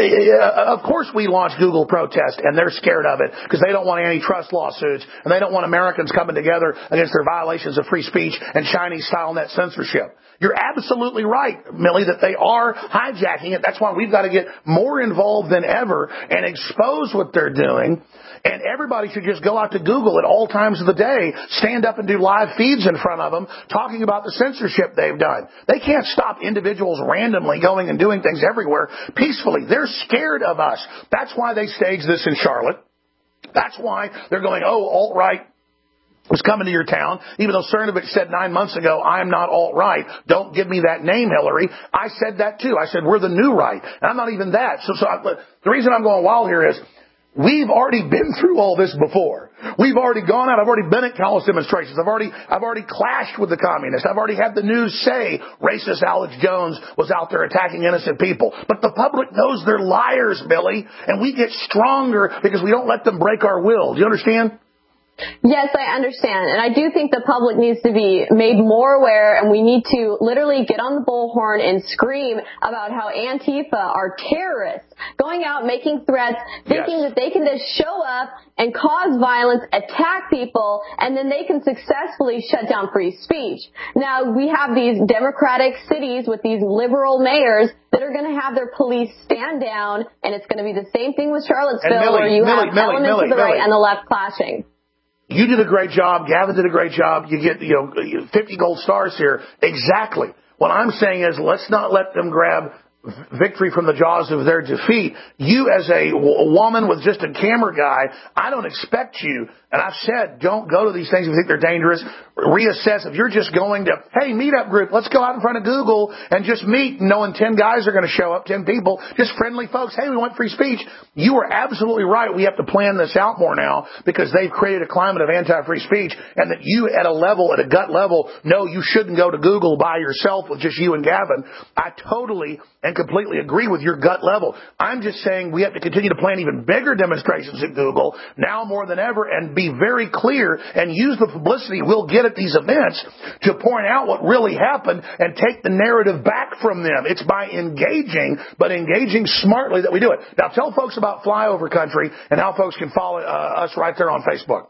Uh, of course we launch Google protest, and they're scared of it because they don't want antitrust lawsuits, and they don't want Americans coming together against their violations of free speech and Chinese-style net censorship. You're absolutely right, Millie, that they are hijacking it. That's why we've got to get more involved than ever and expose what they're doing. And everybody should just go out to Google at all times of the day, stand up and do live feeds in front of them, talking about the censorship they've done. They can't stop individuals randomly going and doing things everywhere peacefully. They're scared of us. That's why they staged this in Charlotte. That's why they're going, oh, alt-right was coming to your town, even though Cernovich said nine months ago, I'm not alt-right. Don't give me that name, Hillary. I said that too. I said, we're the new right. And I'm not even that. So, so I, the reason I'm going wild here is, we've already been through all this before. We've already gone out. I've already been at college demonstrations. I've already, I've already clashed with the communists. I've already had the news say racist Alex Jones was out there attacking innocent people. But the public knows they're liars, Billy, and we get stronger because we don't let them break our will. Do you understand? Yes, I understand. And I do think the public needs to be made more aware, and we need to literally get on the bullhorn and scream about how Antifa are terrorists, going out making threats, thinking yes. that they can just show up and cause violence, attack people, and then they can successfully shut down free speech. Now, we have these democratic cities with these liberal mayors that are going to have their police stand down, and it's going to be the same thing with Charlottesville, Millie, where you Millie, have Millie, elements Millie, of the right Millie. and the left clashing. You did a great job. Gavin did a great job. You get, you know, fifty gold stars here. Exactly. What I'm saying is let's not let them grab victory from the jaws of their defeat. You as a w- woman with just a camera guy, I don't expect you, and I've said, don't go to these things if you think they're dangerous. Reassess. If you're just going to, hey, meetup group, let's go out in front of Google and just meet, knowing ten guys are going to show up, ten people, just friendly folks. Hey, we want free speech. You are absolutely right. We have to plan this out more now because they've created a climate of anti-free speech, and that you at a level, at a gut level, know you shouldn't go to Google by yourself with just you and Gavin. I totally and completely agree with your gut level. I'm just saying we have to continue to plan even bigger demonstrations at Google now more than ever and be very clear and use the publicity we'll get at these events to point out what really happened and take the narrative back from them. It's by engaging, but engaging smartly that we do it. Now tell folks about Flyover Country and how folks can follow uh, us right there on Facebook.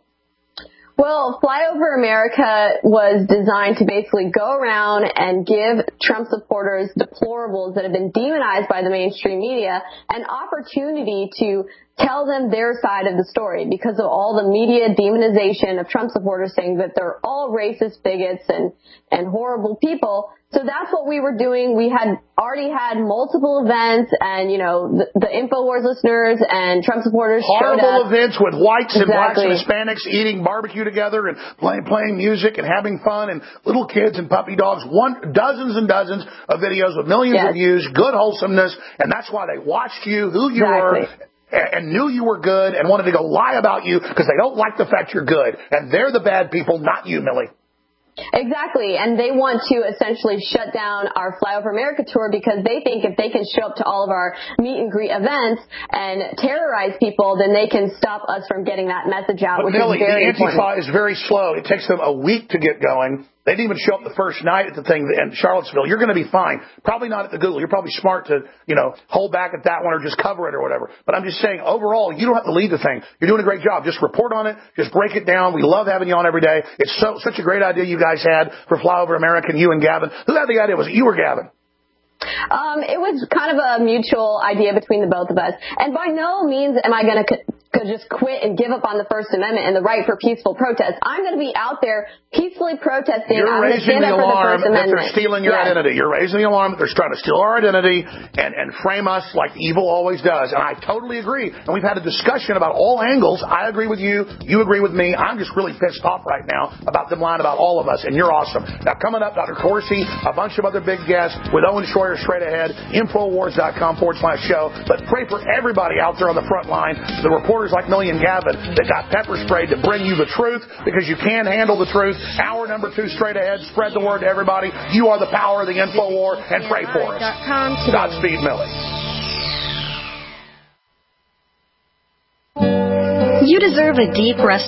Well, Flyover America was designed to basically go around and give Trump supporters, deplorables that have been demonized by the mainstream media, an opportunity to tell them their side of the story because of all the media demonization of Trump supporters, saying that they're all racist bigots and, and horrible people. So that's what we were doing. We had already had multiple events, and, you know, the, the InfoWars listeners and Trump supporters showed up. Horrible events with whites and Exactly. blacks and Hispanics eating barbecue together and playing, playing music and having fun, and little kids and puppy dogs. One, dozens and dozens of videos with millions Yes. of views, good wholesomeness, and that's why they watched you, who you Exactly. were, and knew you were good and wanted to go lie about you because they don't like the fact you're good. And they're the bad people, not you, Millie. Exactly, and they want to essentially shut down our Flyover America tour because they think if they can show up to all of our meet and greet events and terrorize people, then they can stop us from getting that message out, But which Millie, is very the Antifa important. is very slow. It takes them a week to get going. They didn't even show up the first night at the thing in Charlottesville. You're going to be fine. Probably not at the Google. You're probably smart to, you know, hold back at that one or just cover it or whatever. But I'm just saying, overall, you don't have to lead the thing. You're doing a great job. Just report on it. Just break it down. We love having you on every day. It's so such a great idea you guys had for Flyover America, and you and Gavin. Who had the idea? Was it you or Gavin? Um, it was kind of a mutual idea between the both of us. And by no means am I going to c- could just quit and give up on the First Amendment and the right for peaceful protest. I'm going to be out there peacefully protesting. You're I'm going to raising stand the up for the alarm First that Amendment. they're stealing your Yes. identity. You're raising the alarm that they're trying to steal our identity and, and frame us like evil always does. And I totally agree. And we've had a discussion about all angles. I agree with you. You agree with me. I'm just really pissed off right now about them lying about all of us. And you're awesome. Now, coming up, Doctor Corsi, a bunch of other big guests with Owen Schroyer straight ahead. Infowars.com forward slash show. But pray for everybody out there on the front line, the reporters like Millie and Gavin that got pepper sprayed to bring you the truth because you can handle the truth. Hour number two straight ahead. Spread the word to everybody. You are the power of the InfoWar, and pray for us. Godspeed, Millie. You deserve a deep rest.